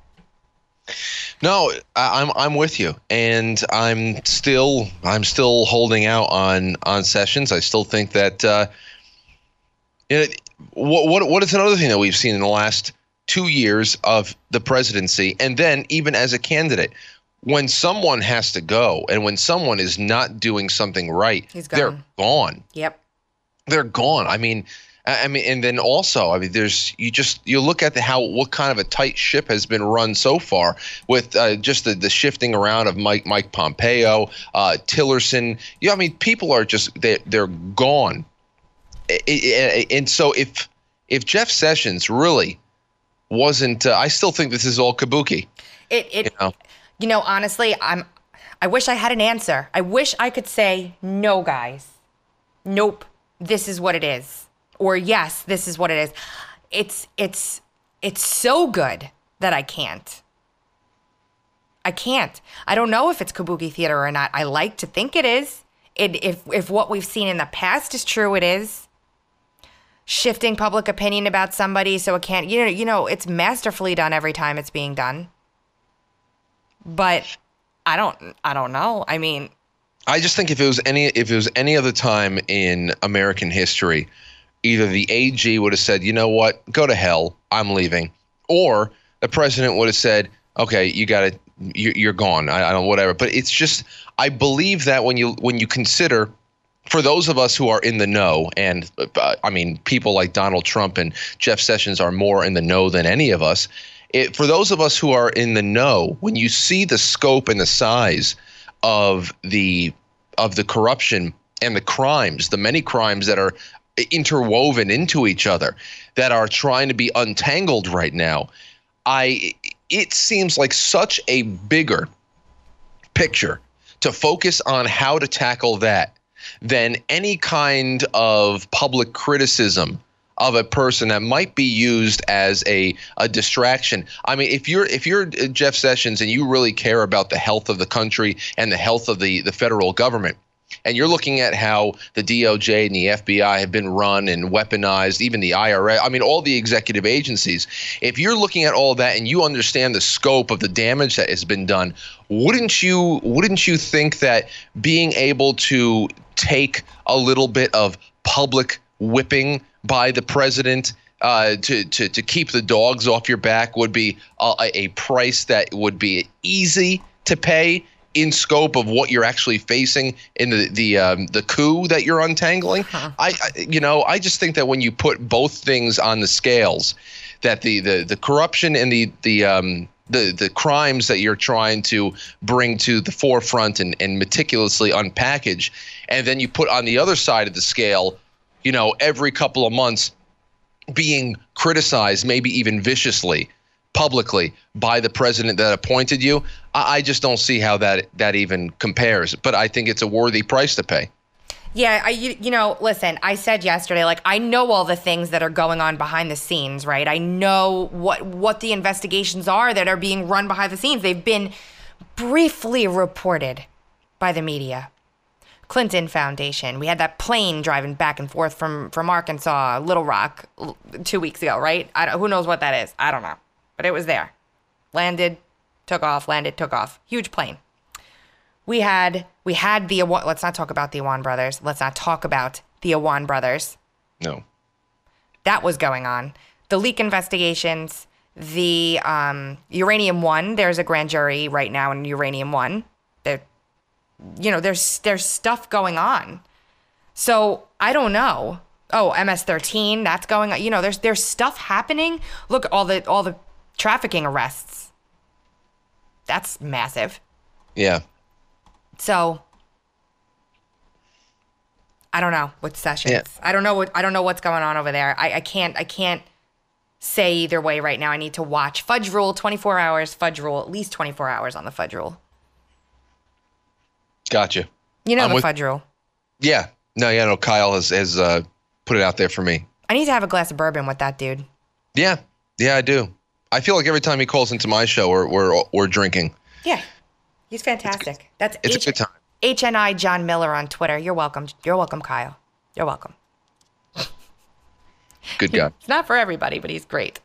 No, I'm I'm with you, and I'm still I'm still holding out on on Sessions. I still think that uh, you know, what what what is another thing that we've seen in the last two years of the presidency, and then even as a candidate. When someone has to go and when someone is not doing something right, He's gone. they're gone. Yep. They're gone. I mean, I mean, and then also, I mean, there's you just you look at the how what kind of a tight ship has been run so far with uh, just the, the shifting around of Mike Mike Pompeo, uh, Tillerson. Yeah, I mean, people are just they they're gone. And so if if Jeff Sessions really wasn't, uh, I still think this is all kabuki. It it. You know? You know, honestly, I'm. I wish I had an answer. I wish I could say, no, guys. Nope, this is what it is. Or yes, this is what it is. It's it's it's so good that I can't. I can't. I don't know if it's kabuki theater or not. I like to think it is. It, if if what we've seen in the past is true, it is. Shifting public opinion about somebody so it can't. You know, you know, it's masterfully done every time it's being done. But I don't I don't know. I mean, I just think if it was any if it was any other time in American history, either the A G would have said, "You know what? Go to hell. I'm leaving." Or the president would have said, "Okay, you got to you're gone. I, I don't whatever." But it's just I believe that when you when you consider for those of us who are in the know, and uh, I mean, people like Donald Trump and Jeff Sessions are more in the know than any of us. It, for those of us who are in the know, when you see the scope and the size of the of the corruption and the crimes, the many crimes that are interwoven into each other, that are trying to be untangled right now, I it seems like such a bigger picture to focus on how to tackle that than any kind of public criticism of a person that might be used as a, a distraction. I mean, if you're if you're Jeff Sessions and you really care about the health of the country and the health of the, the federal government, and you're looking at how the D O J and the F B I have been run and weaponized, even the I R S, I mean, all the executive agencies, if you're looking at all that and you understand the scope of the damage that has been done, wouldn't you wouldn't you think that being able to take a little bit of public whipping by the president uh, to, to to keep the dogs off your back would be a, a price that would be easy to pay in scope of what you're actually facing in the the um, the coup that you're untangling? Huh. I, I you know I just think that when you put both things on the scales, that the the the corruption and the the um the the crimes that you're trying to bring to the forefront and, and meticulously unpackage, and then you put on the other side of the scale, you know, every couple of months being criticized, maybe even viciously, publicly by the president that appointed you, I, I just don't see how that that even compares. But I think it's a worthy price to pay. Yeah, I, you, you know, listen, I said yesterday, like, I know all the things that are going on behind the scenes, right? I know what what the investigations are that are being run behind the scenes. They've been briefly reported by the media. Clinton Foundation. We had that plane driving back and forth from, from Arkansas, Little Rock, two weeks ago, right? I don't, who knows what that is? I don't know. but it was there. Landed, took off, landed, took off. Huge plane. We had we had the Awan, let's not talk about the Awan brothers. Let's not talk about the Awan brothers. No. That was going on. The leak investigations, the um, Uranium One. There's a grand jury right now in Uranium One. There, you know, there's there's stuff going on. So I don't know. Oh, M S thirteen, that's going on. You know, there's there's stuff happening. Look, all the all the trafficking arrests. That's massive. Yeah. So I don't know with Sessions. Yeah. I don't know what I don't know what's going on over there. I, I can't I can't say either way right now. I need to watch Fudge Rule twenty-four hours, Fudge Rule, at least twenty-four hours on the Fudge Rule. Gotcha. You know I'm the with- Fudge Rule. Yeah. No, yeah, no, Kyle has, has uh, put it out there for me. I need to have a glass of bourbon with that dude. Yeah. Yeah, I do. I feel like every time he calls into my show, we're we're, we're drinking. Yeah. He's fantastic. That's It's H- a good time. H N I John Miller on Twitter. You're welcome. You're welcome, Kyle. You're welcome. Good guy. It's not for everybody, but he's great.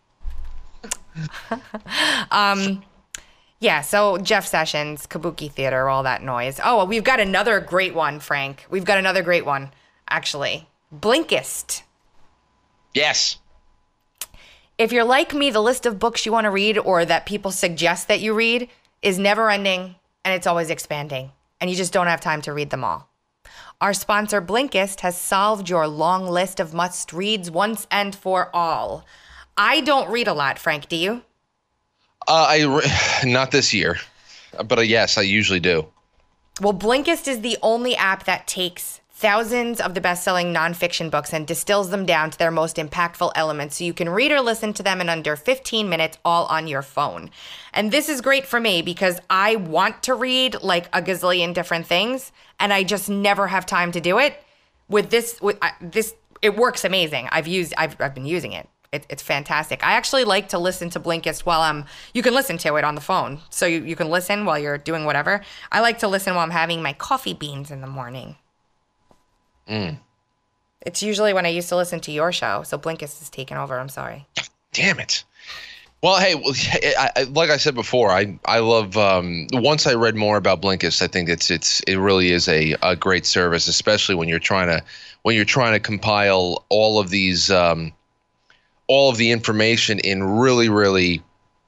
um, yeah, so Jeff Sessions, Kabuki Theater, all that noise. Oh, well, we've got another great one, Frank. We've got another great one, actually. Blinkist. Yes. If you're like me, the list of books you want to read or that people suggest that you read is never ending and it's always expanding, and you just don't have time to read them all. Our sponsor, Blinkist, has solved your long list of must-reads once and for all. I don't read a lot, Frank. Do you? Uh, I re- not this year, but uh, yes, I usually do. Well, Blinkist is the only app that takes thousands of the best-selling nonfiction books and distills them down to their most impactful elements so you can read or listen to them in under fifteen minutes, all on your phone. And this is great for me because I want to read like a gazillion different things, and I just never have time to do it. With this, with uh, this, it works amazing. I've used, I've, I've been using it. it. It's fantastic. I actually like to listen to Blinkist while I'm. You can listen to it on the phone, so you, you can listen while you're doing whatever. I like to listen while I'm having my coffee beans in the morning. Mm. It's usually when I used to listen to your show, so Blinkist is taken over. I'm sorry. Damn it. Well, hey, well, I, I, like I said before, I I love. Um, once I read more about Blinkist, I think it's it's it really is a, a great service, especially when you're trying to when you're trying to compile all of these um, all of the information in really really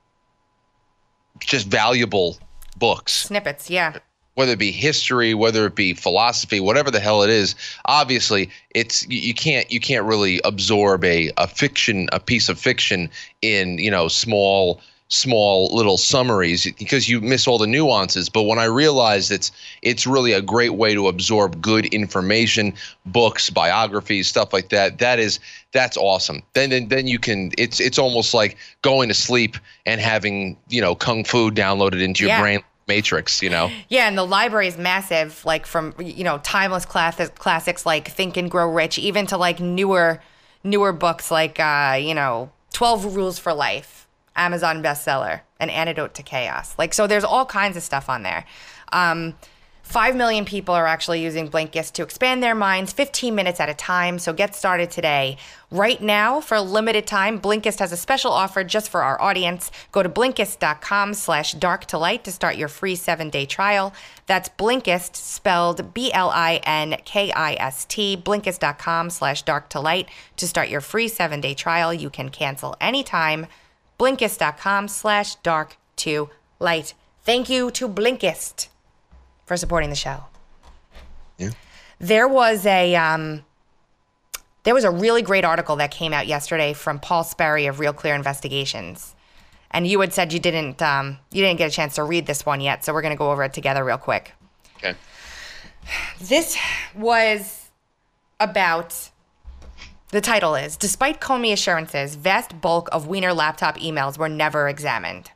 just valuable books. Snippets, yeah. Whether it be history, whether it be philosophy, whatever the hell it is, obviously it's you, you can't you can't really absorb a, a fiction, a piece of fiction in, you know, small small little summaries because you miss all the nuances. But when I realized it's it's really a great way to absorb good information, books, biographies, stuff like that, that is that's awesome. Then then then you can it's it's almost like going to sleep and having, you know, kung fu downloaded into your Yeah. brain. Matrix, you know. Yeah, and the library is massive, like from, you know, timeless class- classics like Think and Grow Rich, even to like newer newer books like, uh, you know, twelve Rules for Life, Amazon bestseller, An Antidote to Chaos. Like, so there's all kinds of stuff on there. Um, Five million people are actually using Blinkist to expand their minds fifteen minutes at a time, so get started today. Right now, for a limited time, Blinkist has a special offer just for our audience. Go to Blinkist.com slash dark to light to start your free seven-day trial. That's Blinkist, spelled B L I N K I S T, Blinkist.com slash dark to light to start your free seven-day trial. You can cancel anytime. Blinkist.com slash dark to light. Thank you to Blinkist for supporting the show. Yeah. There was a um, there was a really great article that came out yesterday from Paul Sperry of Real Clear Investigations, and you had said you didn't um, you didn't get a chance to read this one yet, so we're going to go over it together real quick. Okay. This was about. The title is, Despite Comey assurances, vast bulk of Wiener laptop emails were never examined.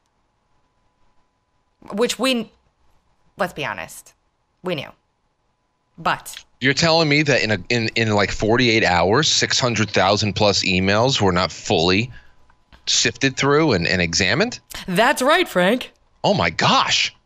Which we, let's be honest, we knew. But You're telling me that in a in, in like forty-eight hours, six hundred thousand plus emails were not fully sifted through and, and examined? that's right, Frank. Oh my gosh.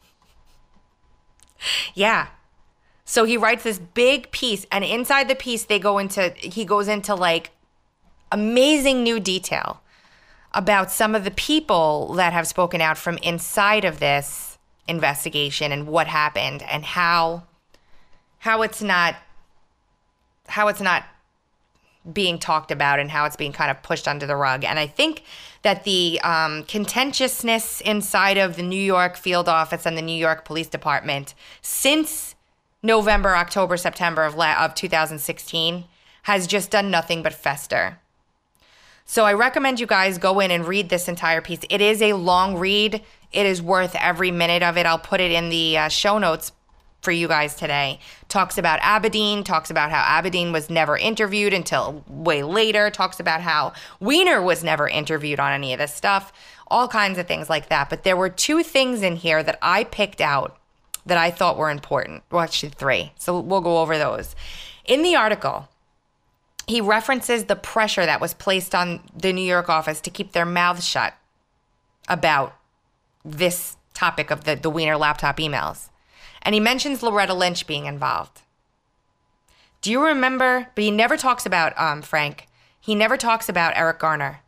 Yeah. So he writes this big piece, and inside the piece, they go into, he goes into like amazing new detail about some of the people that have spoken out from inside of this investigation and what happened and how how it's not how it's not being talked about and how it's being kind of pushed under the rug. And I think that the um, contentiousness inside of the New York field office and the New York Police Department since November, October, September of, la- of two thousand sixteen has just done nothing but fester. So I recommend you guys go in and read this entire piece. It is a long read. It is worth every minute of it. I'll put it in the uh, show notes for you guys today. Talks about Abedin, talks about how Abedin was never interviewed until way later, talks about how Weiner was never interviewed on any of this stuff, all kinds of things like that. But there were two things in here that I picked out that I thought were important. Well, actually three. So we'll go over those. In the article, he references the pressure that was placed on the New York office to keep their mouths shut about this topic of the, the Weiner laptop emails. And he mentions Loretta Lynch being involved. Do you remember? But he never talks about, um, Frank, he never talks about Eric Garner.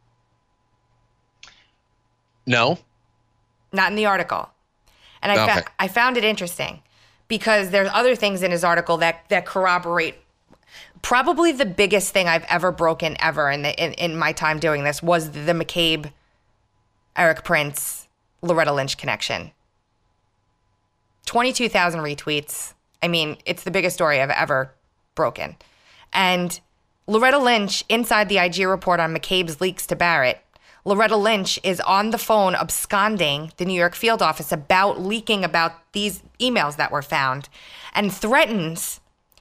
No. Not in the article. And I, Okay. fa- I found it interesting because there's other things in his article that, that corroborate. Probably the biggest thing I've ever broken ever in, the, in, in my time doing this was the McCabe, Eric Prince, Loretta Lynch connection. twenty-two thousand retweets. I mean, it's the biggest story I've ever broken. And Loretta Lynch, inside the I G report on McCabe's leaks to Barrett, Loretta Lynch is on the phone absconding the New York field office about leaking about these emails that were found and threatens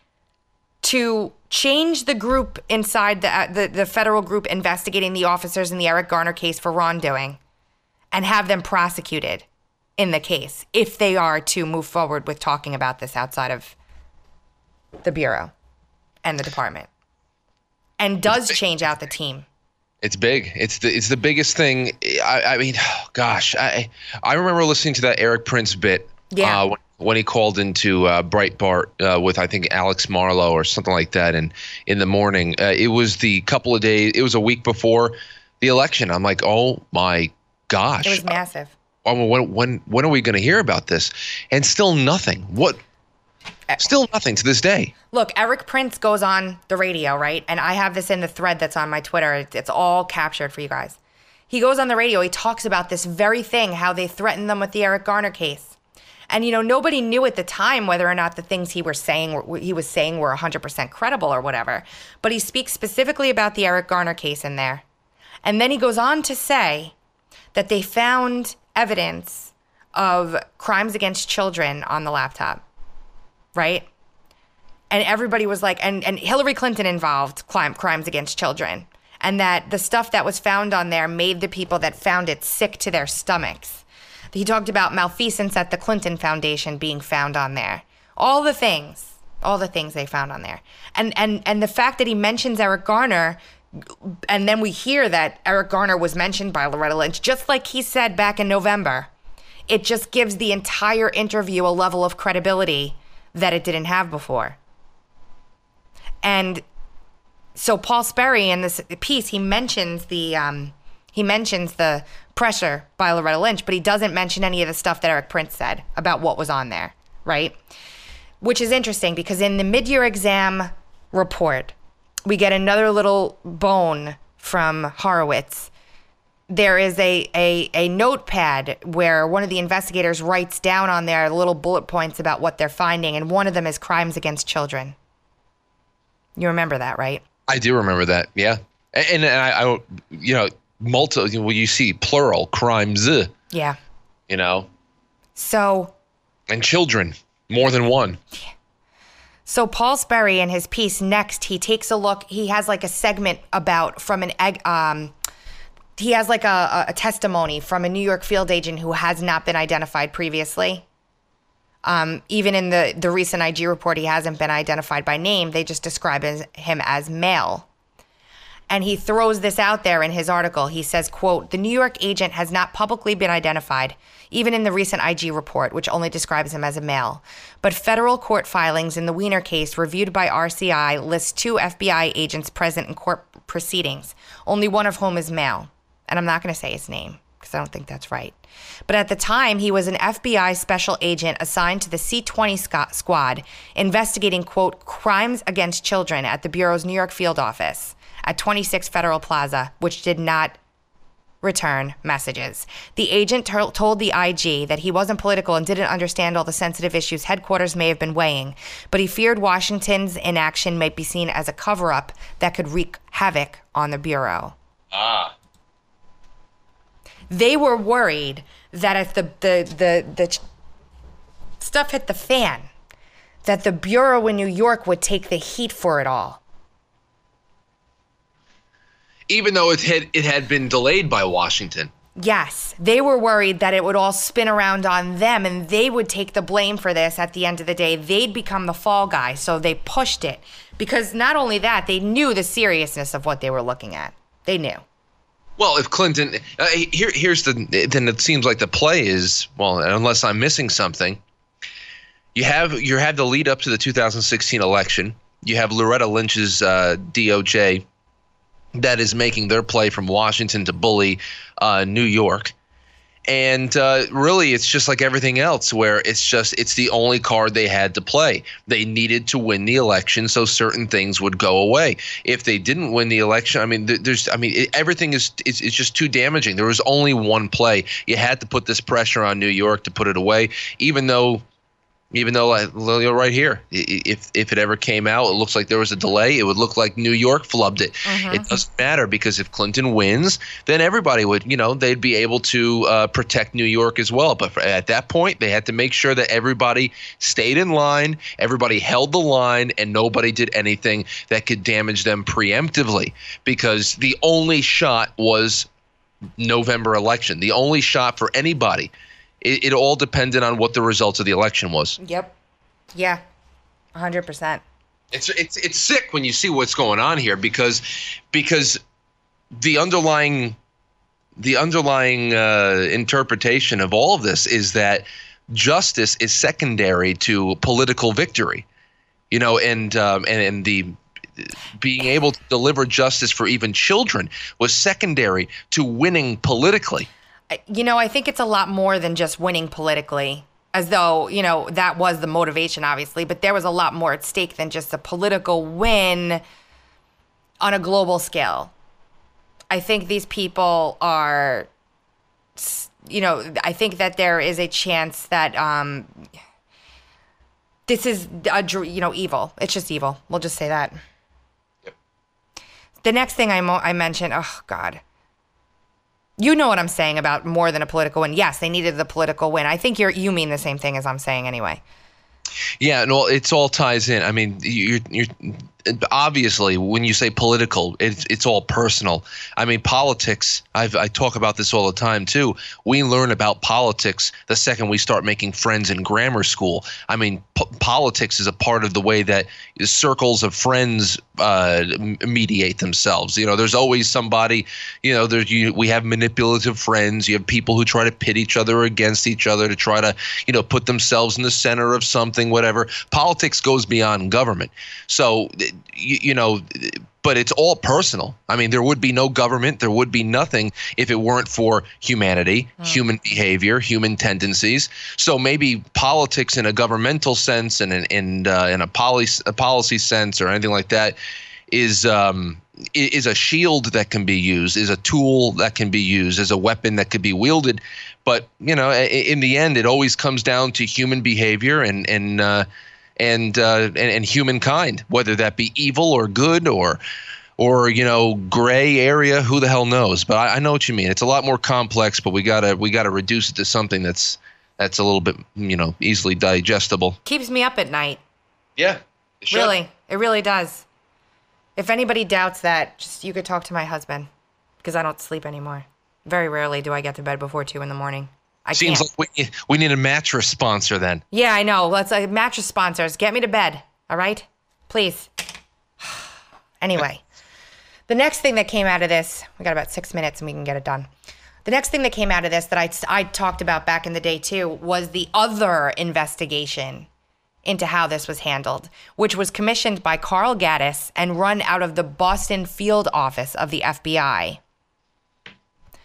to change the group inside the, uh, the, the federal group investigating the officers in the Eric Garner case for wrongdoing and have them prosecuted in the case if they are to move forward with talking about this outside of the Bureau and the department, and does change out the team. It's big. It's the it's the biggest thing. I, I mean, oh, gosh, I I remember listening to that Eric Prince bit. Yeah. Uh, when, when he called into uh, Breitbart uh, with I think Alex Marlowe or something like that, and in the morning, uh, it was the couple of days. It was a week before the election. I'm like, oh my gosh. It was massive. Uh, when when when are we going to hear about this? And still nothing. What? Still nothing to this day. Look, Eric Prince goes on the radio, right? And I have this in the thread that's on my Twitter. It's, it's all captured for you guys. He goes on the radio. He talks about this very thing, how they threatened them with the Eric Garner case. And, you know, nobody knew at the time whether or not the things he was saying were, he was saying were one hundred percent credible or whatever. But he speaks specifically about the Eric Garner case in there. And then he goes on to say that they found evidence of crimes against children on the laptop. Right? And everybody was like, and, and Hillary Clinton involved crime, crimes against children. And that the stuff that was found on there made the people that found it sick to their stomachs. He talked about malfeasance at the Clinton Foundation being found on there. All the things, all the things they found on there. And, and, and the fact that he mentions Eric Garner, and then we hear that Eric Garner was mentioned by Loretta Lynch, just like he said back in November, it just gives the entire interview a level of credibility that it didn't have before. And so Paul Sperry in this piece, he mentions the um, he mentions the pressure by Loretta Lynch, but he doesn't mention any of the stuff that Eric Prince said about what was on there, right? Which is interesting because in the mid-year exam report, we get another little bone from Horowitz. There is a, a, a notepad where one of the investigators writes down on there little bullet points about what they're finding, and one of them is crimes against children. You remember that, right? I do remember that, yeah. And, and I, I, you know, multi, well, you see plural, crimes, Yeah. you know. So. And children, more than one. So Paul Sperry in his piece next, he takes a look, he has like a segment about from an egg, um, he has like a, a testimony from a New York field agent who has not been identified previously. Um, even in the, the recent I G report, he hasn't been identified by name. They just describe as, him as male. And he throws this out there in his article. He says, quote, "The New York agent has not publicly been identified, even in the recent I G report, which only describes him as a male. But federal court filings in the Weiner case reviewed by R C I list two F B I agents present in court proceedings, only one of whom is male. and I'm not going to say his name because I don't think that's right. But at the time, he was an F B I special agent assigned to the C twenty squad investigating, quote, crimes against children at the Bureau's New York field office at twenty-six Federal Plaza, which did not return messages. The agent t- told the I G that he wasn't political and didn't understand all the sensitive issues headquarters may have been weighing, but he feared Washington's inaction might be seen as a cover-up that could wreak havoc on the Bureau. Ah. They were worried that if the, the, the, the stuff hit the fan, that the Bureau in New York would take the heat for it all. Even though it had it had been delayed by Washington. Yes, they were worried that it would all spin around on them and they would take the blame for this at the end of the day. They'd become the fall guy, so they pushed it. Because not only that, they knew the seriousness of what they were looking at. They knew. Well, if Clinton, uh, here, here's the, then it seems like the play is, well, unless I'm missing something, you have you have the lead up to the two thousand sixteen election. You have Loretta Lynch's uh, D O J that is making their play from Washington to bully uh, New York. And uh, really, it's just like everything else, where it's just it's the only card they had to play. They needed to win the election, so certain things would go away. If they didn't win the election, I mean, there's, I mean, it, everything is is is just too damaging. There was only one play. You had to put this pressure on New York to put it away, even though. Even though, like, right here, if if it ever came out, it looks like there was a delay. It would look like New York flubbed it. Mm-hmm. It doesn't matter because if Clinton wins, then everybody would, you know, they'd be able to uh, protect New York as well. But at that point, they had to make sure that everybody stayed in line, everybody held the line, and nobody did anything that could damage them preemptively because the only shot was November election. The only shot for anybody. It, it all depended on what the results of the election was. Yep. Yeah. one hundred percent. It's it's it's sick when you see what's going on here because because the underlying the underlying uh, interpretation of all of this is that justice is secondary to political victory. You know, and um, and and the being able to deliver justice for even children was secondary to winning politically. You know, I think it's a lot more than just winning politically, as though, you know, that was the motivation, obviously, but there was a lot more at stake than just a political win on a global scale. I think these people are, you know, I think that there is a chance that um, this is, a, you know, evil. It's just evil. We'll just say that. Yep. The next thing I, mo- I mentioned, oh, God. You know what I'm saying about more than a political win. Yes, they needed the political win. I think you're you mean the same thing as I'm saying anyway. Yeah, no, it's all ties in. I mean, you're, you're obviously when you say political, it's it's all personal. I mean, politics. I've, I talk about this all the time too. We learn about politics the second we start making friends in grammar school. I mean, p- politics is a part of the way that circles of friends uh, mediate themselves. You know, there's always somebody. You know, there's you, we have manipulative friends. You have people who try to pit each other against each other to try to, you know, put themselves in the center of something. Whatever. Politics goes beyond government. So. You, you know, but it's all personal. I mean, there would be no government. There would be nothing if it weren't for humanity, mm. human behavior, human tendencies. So maybe politics in a governmental sense and in, in, uh, in a, policy, a policy sense or anything like that is um, is a shield that can be used, is a tool that can be used, is a weapon that could be wielded. But, you know, in the end, it always comes down to human behavior and, and uh, And, uh, and and humankind, whether that be evil or good or, or you know, gray area, who the hell knows? But I, I know what you mean. It's a lot more complex, but we gotta we gotta reduce it to something that's that's a little bit, you know, easily digestible. Keeps me up at night. Yeah, it should. Really, it really does. If anybody doubts that, just you could talk to my husband, because I don't sleep anymore. Very rarely do I get to bed before two in the morning. I Seems can't. like we, we need a mattress sponsor then. Yeah, I know. Let's uh, mattress sponsors. Get me to bed, all right? Please. Anyway, the next thing that came out of this, we got about six minutes and we can get it done. The next thing that came out of this that I, I talked about back in the day too was the other investigation into how this was handled, which was commissioned by Carl Gaddis and run out of the Boston field office of the F B I.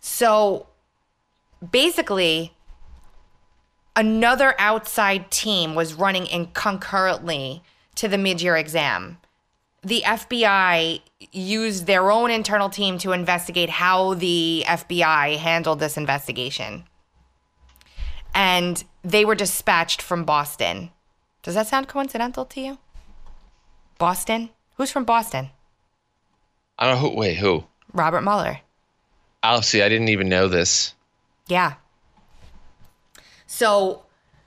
So basically, another outside team was running in concurrently to the mid-year exam. The F B I used their own internal team to investigate how the F B I handled this investigation. And they were dispatched from Boston. Does that sound coincidental to you? Boston? Who's from Boston? I don't know who. Wait, who? Robert Mueller. Oh, see, I didn't even know this. Yeah. So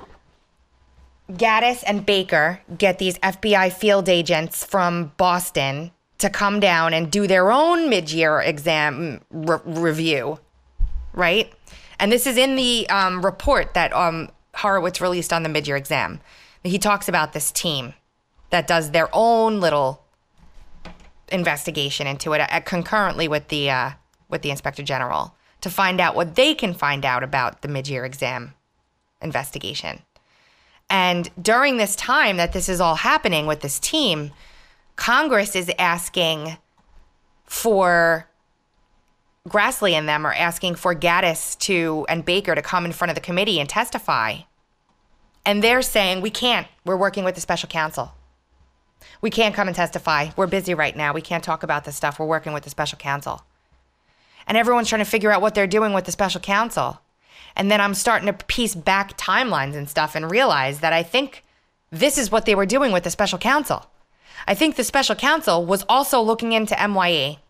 Gaddis and Baker get these F B I field agents from Boston to come down and do their own mid-year exam re- review, right? And this is in the um, report that um, Horowitz released on the mid-year exam. He talks about this team that does their own little investigation into it uh, concurrently with the uh, with the Inspector General to find out what they can find out about the mid-year exam investigation. And during this time that this is all happening with this team, Congress is asking for Grassley and them are asking for Gaddis to and Baker to come in front of the committee and testify. And they're saying, we can't. We're working with the special counsel. We can't come and testify. We're busy right now. We can't talk about this stuff. We're working with the special counsel. And everyone's trying to figure out what they're doing with the special counsel. And then I'm starting to piece back timelines and stuff and realize that I think this is what they were doing with the special counsel. I think the special counsel was also looking into M Y E.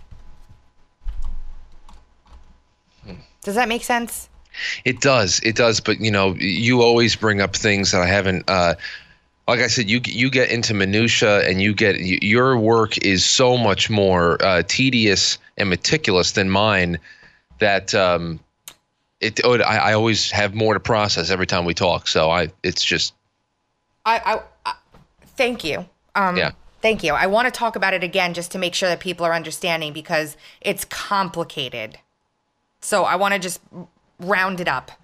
Does that make sense? It does. It does. But, you know, you always bring up things that I haven't uh, like I said, you you get into minutia and you get your work is so much more uh, tedious and meticulous than mine that um, it. I, I always have more to process every time we talk. So I, it's just. I, I, I thank you. Um, yeah. Thank you. I want to talk about it again just to make sure that people are understanding because it's complicated. So I want to just round it up.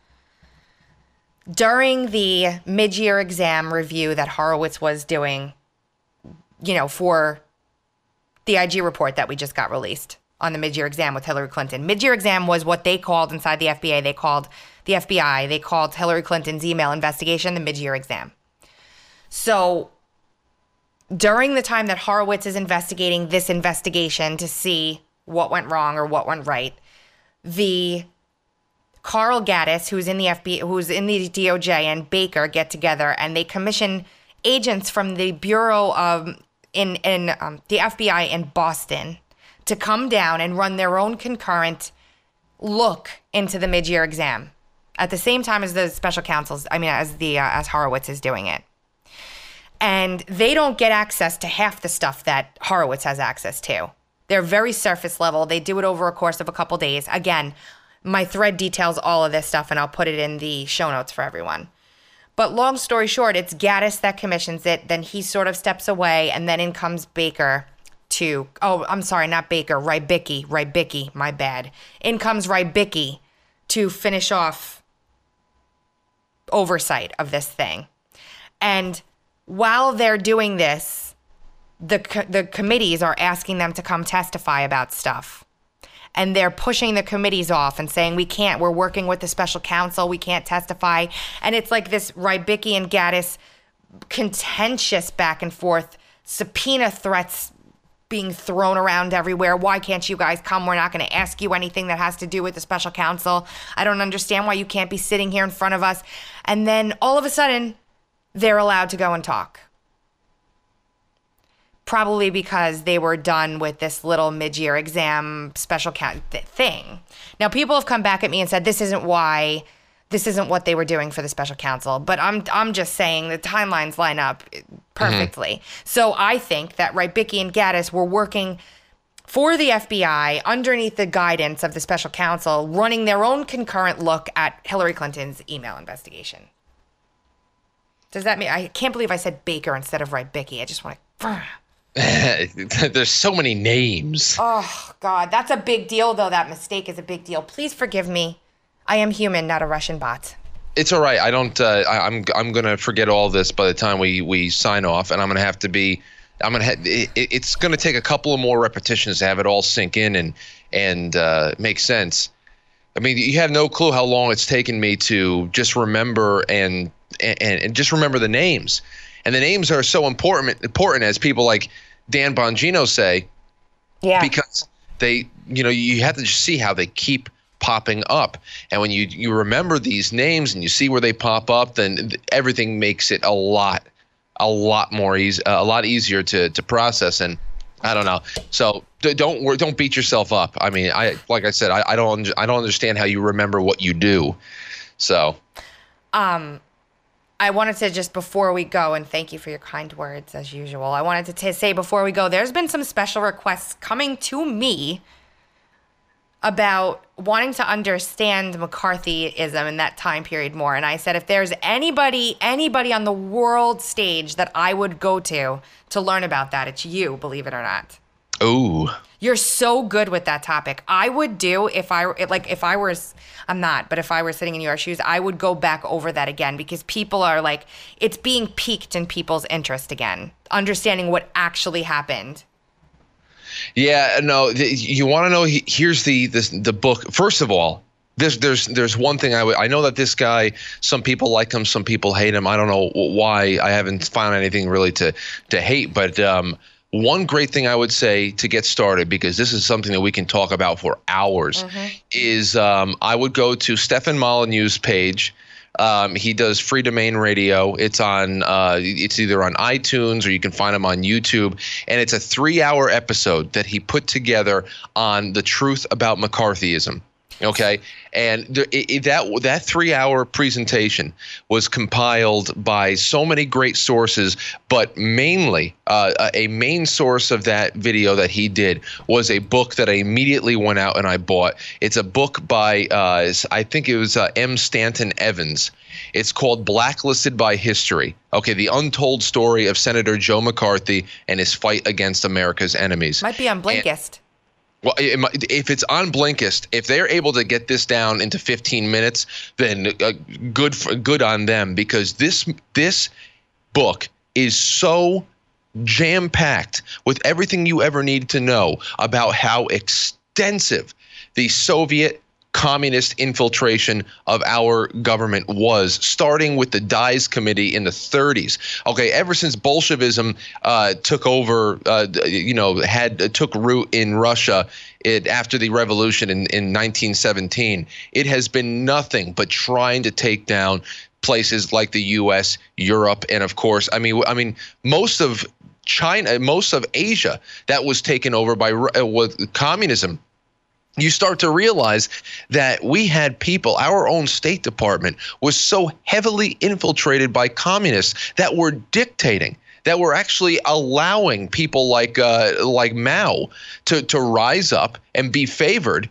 During the mid-year exam review that Horowitz was doing, you know, for the I G report that we just got released on the mid-year exam with Hillary Clinton. Mid-year exam was what they called inside the F B I. They called the F B I. They called Hillary Clinton's email investigation the mid-year exam. So during the time that Horowitz is investigating this investigation to see what went wrong or what went right, the Carl Gaddis, who's in the F B I, who's in the D O J, and Baker get together and they commission agents from the Bureau of in in um, the F B I in Boston to come down and run their own concurrent look into the mid-year exam at the same time as the special counsels. I mean, as the uh, as Horowitz is doing it, and they don't get access to half the stuff that Horowitz has access to. They're very surface level. They do it over a course of a couple days. Again, my thread details all of this stuff, and I'll put it in the show notes for everyone. But long story short, it's Gaddis that commissions it. Then he sort of steps away, and then in comes Baker to, oh, I'm sorry, not Baker, Rybicki, Rybicki, my bad. In comes Rybicki to finish off oversight of this thing. And while they're doing this, the co- the committees are asking them to come testify about stuff. And they're pushing the committees off and saying, we can't, we're working with the special counsel, we can't testify. And it's like this Rybicki and Gaddis contentious back and forth, subpoena threats being thrown around everywhere. Why can't you guys come? We're not going to ask you anything that has to do with the special counsel. I don't understand why you can't be sitting here in front of us. And then all of a sudden, they're allowed to go and talk. Probably because they were done with this little mid-year exam special count th- thing. Now, people have come back at me and said this isn't why, this isn't what they were doing for the special counsel. But I'm I'm just saying the timelines line up perfectly. Mm-hmm. So I think that Rybicki and Gaddis were working for the F B I underneath the guidance of the special counsel, running their own concurrent look at Hillary Clinton's email investigation. Does that mean, I can't believe I said Baker instead of Rybicki. I just want to... There's so many names. Oh, God. That's a big deal, though. That mistake is a big deal. Please forgive me. I am human, not a Russian bot. It's all right. I don't. Uh, I, I'm. I'm gonna forget all this by the time we, we sign off, and I'm gonna have to be. I'm gonna. Ha- it, it's gonna take a couple of more repetitions to have it all sink in and and uh, make sense. I mean, you have no clue how long it's taken me to just remember and and, and just remember the names. And the names are so important, important as people like Dan Bongino say, yeah, because they, you know, you have to just see how they keep popping up. And when you, you remember these names and you see where they pop up, then everything makes it a lot, a lot more easy, a lot easier to, to process. And I don't know. So don't don't beat yourself up. I mean, I like I said, I, I don't I don't understand how you remember what you do. So, um, I wanted to just before we go, and thank you for your kind words as usual. I wanted to t- say before we go, there's been some special requests coming to me about wanting to understand McCarthyism in that time period more. And I said, if there's anybody, anybody on the world stage that I would go to to learn about that, it's you, believe it or not. Oh, you're so good with that topic. I would do if I like if I were, I'm not, but if I were sitting in your shoes, I would go back over that again because people are like, it's being piqued in people's interest again, understanding what actually happened. Yeah, no, the, you want to know, here's the, the the book. First of all, there's there's there's one thing I would, I know that this guy, some people like him, some people hate him. I don't know why. I haven't found anything really to to hate, but um, one great thing I would say to get started, because this is something that we can talk about for hours, mm-hmm. is um, I would go to Stefan Molyneux's page. Um, he does Free Domain Radio. It's on. Uh, it's either on iTunes or you can find him on YouTube. And it's a three-hour episode that he put together on the truth about McCarthyism. Okay, and the, it, that that three-hour presentation was compiled by so many great sources, but mainly uh, a main source of that video that he did was a book that I immediately went out and I bought. It's a book by uh, I think it was uh, M. Stanton Evans. It's called Blacklisted by History. Okay, the untold story of Senator Joe McCarthy and his fight against America's enemies. Might be on Blinkist. And, Well, if it's on Blinkist, if they're able to get this down into fifteen minutes, then uh, good for, good on them, because this this book is so jam-packed with everything you ever need to know about how extensive the Soviet communist infiltration of our government was, starting with the Dies Committee in the thirties. Okay, ever since Bolshevism uh, took over, uh, you know, had uh, took root in Russia it, after the revolution in, in nineteen seventeen, it has been nothing but trying to take down places like the U S, Europe, and of course, I mean, I mean, most of China, most of Asia that was taken over by uh, with communism. You start to realize that we had people, our own State Department was so heavily infiltrated by communists that were dictating, that were actually allowing people like uh, like Mao to, to rise up and be favored.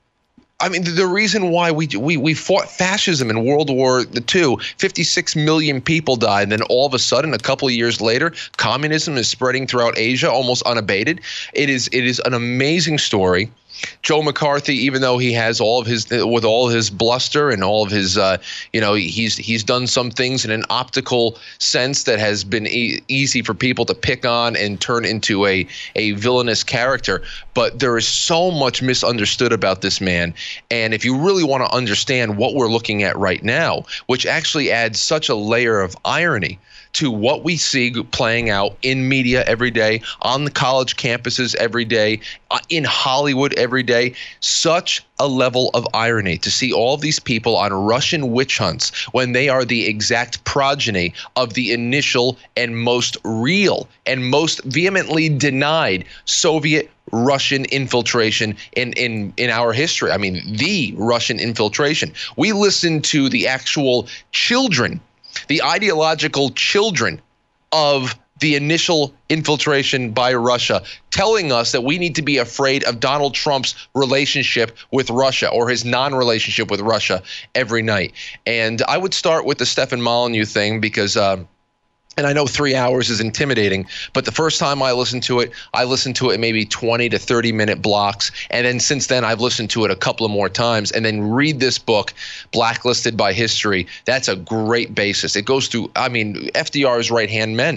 I mean, the reason why we we we fought fascism in World War Two, fifty-six million people died, and then all of a sudden, a couple of years later, communism is spreading throughout Asia almost unabated. It is it is an amazing story. Joe McCarthy, even though he has all of his, with all his bluster and all of his, uh, you know, he's he's done some things in an optical sense that has been e- easy for people to pick on and turn into a a villainous character. But there is so much misunderstood about this man. And if you really want to understand what we're looking at right now, which actually adds such a layer of irony to what we see playing out in media every day, on the college campuses every day, uh, in Hollywood every day, such a level of irony to see all of these people on Russian witch hunts when they are the exact progeny of the initial and most real and most vehemently denied Soviet Russian infiltration in, in, in our history. I mean, the Russian infiltration. We listen to the actual children, the ideological children of the initial infiltration by Russia, telling us that we need to be afraid of Donald Trump's relationship with Russia or his non-relationship with Russia every night. And I would start with the Stefan Molyneux thing because uh, and I know three hours is intimidating, but the first time I listened to it, I listened to it in maybe twenty to thirty minute blocks. And then since then, I've listened to it a couple of more times. And then read this book, Blacklisted by History. That's a great basis. It goes through, I mean, F D R's right-hand men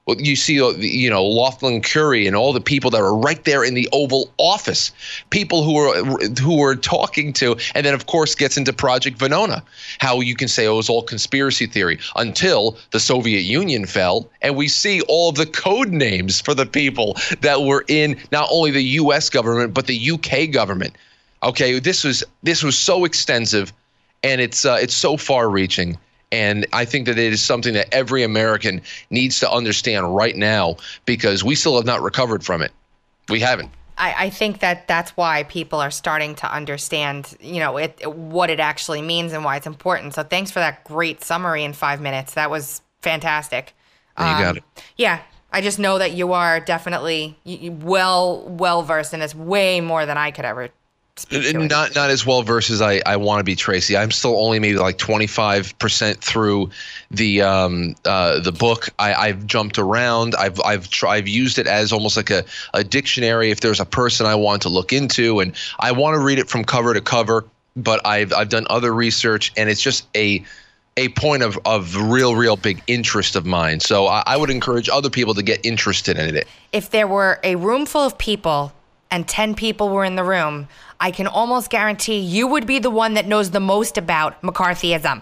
Well, you see, you know, Laughlin Curry and all the people that are right there in the Oval Office, people who are who are talking to, and then of course gets into Project Venona, how you can say oh, it was all conspiracy theory until the Soviet Union fell, and we see all of the code names for the people that were in not only the U S government but the U K government. Okay, this was this was so extensive, and it's uh, it's so far-reaching. And I think that it is something that every American needs to understand right now, because we still have not recovered from it. We haven't. I, I think that that's why people are starting to understand, you know, it what it actually means and why it's important. So thanks for that great summary in five minutes. That was fantastic. You um, got it. Yeah. I just know that you are definitely well well versed in this, way more than I could ever Not not as well versed as I, I want to be, Tracy. I'm still only maybe like twenty-five percent through the um uh the book. I, I've jumped around. I've I've tried, I've used it as almost like a, a dictionary if there's a person I want to look into, and I want to read it from cover to cover. But I've I've done other research, and it's just a a point of, of real, real big interest of mine. So I, I would encourage other people to get interested in it. If there were a room full of people and ten people were in the room, I can almost guarantee you would be the one that knows the most about McCarthyism.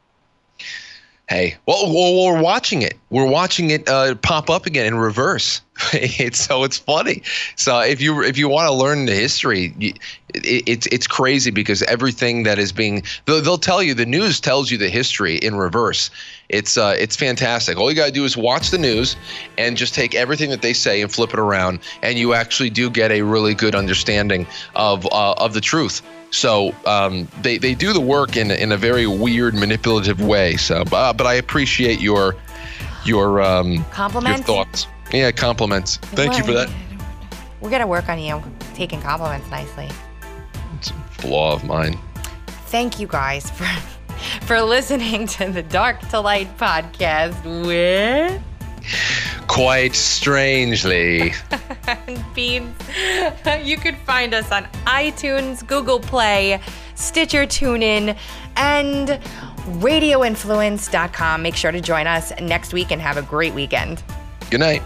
Hey, well, we're watching it. We're watching it uh, pop up again in reverse. It's so it's funny. So if you if you want to learn the history, it, it's it's crazy, because everything that is being they'll, they'll tell you, the news tells you the history in reverse. It's uh it's fantastic. All you gotta do is watch the news and just take everything that they say and flip it around, and you actually do get a really good understanding of uh, of the truth. So um, they they do the work in in a very weird, manipulative way. So, uh, but I appreciate your your um compliments. Your thoughts. Yeah, compliments. Thank well, you for that. We got to work on you taking compliments nicely. It's a flaw of mine. Thank you guys for for listening to the Dark to Light podcast with Quite Strangely. Beans. You can find us on iTunes, Google Play, Stitcher, TuneIn, and radio influence dot com. Make sure to join us next week and have a great weekend. Good night.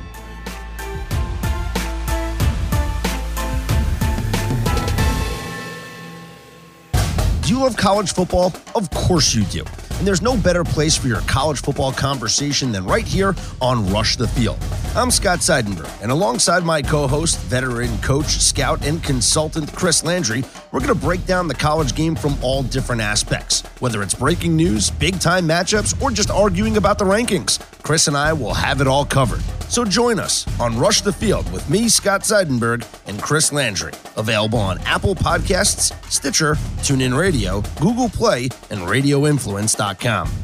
Do you love college football? Of course you do. And there's no better place for your college football conversation than right here on Rush the Field. I'm Scott Seidenberg, and alongside my co-host, veteran coach, scout, and consultant Chris Landry, we're going to break down the college game from all different aspects. Whether it's breaking news, big-time matchups, or just arguing about the rankings, Chris and I will have it all covered. So join us on Rush the Field with me, Scott Seidenberg, and Chris Landry. Available on Apple Podcasts, Stitcher, TuneIn Radio, Google Play, and radio influence dot com.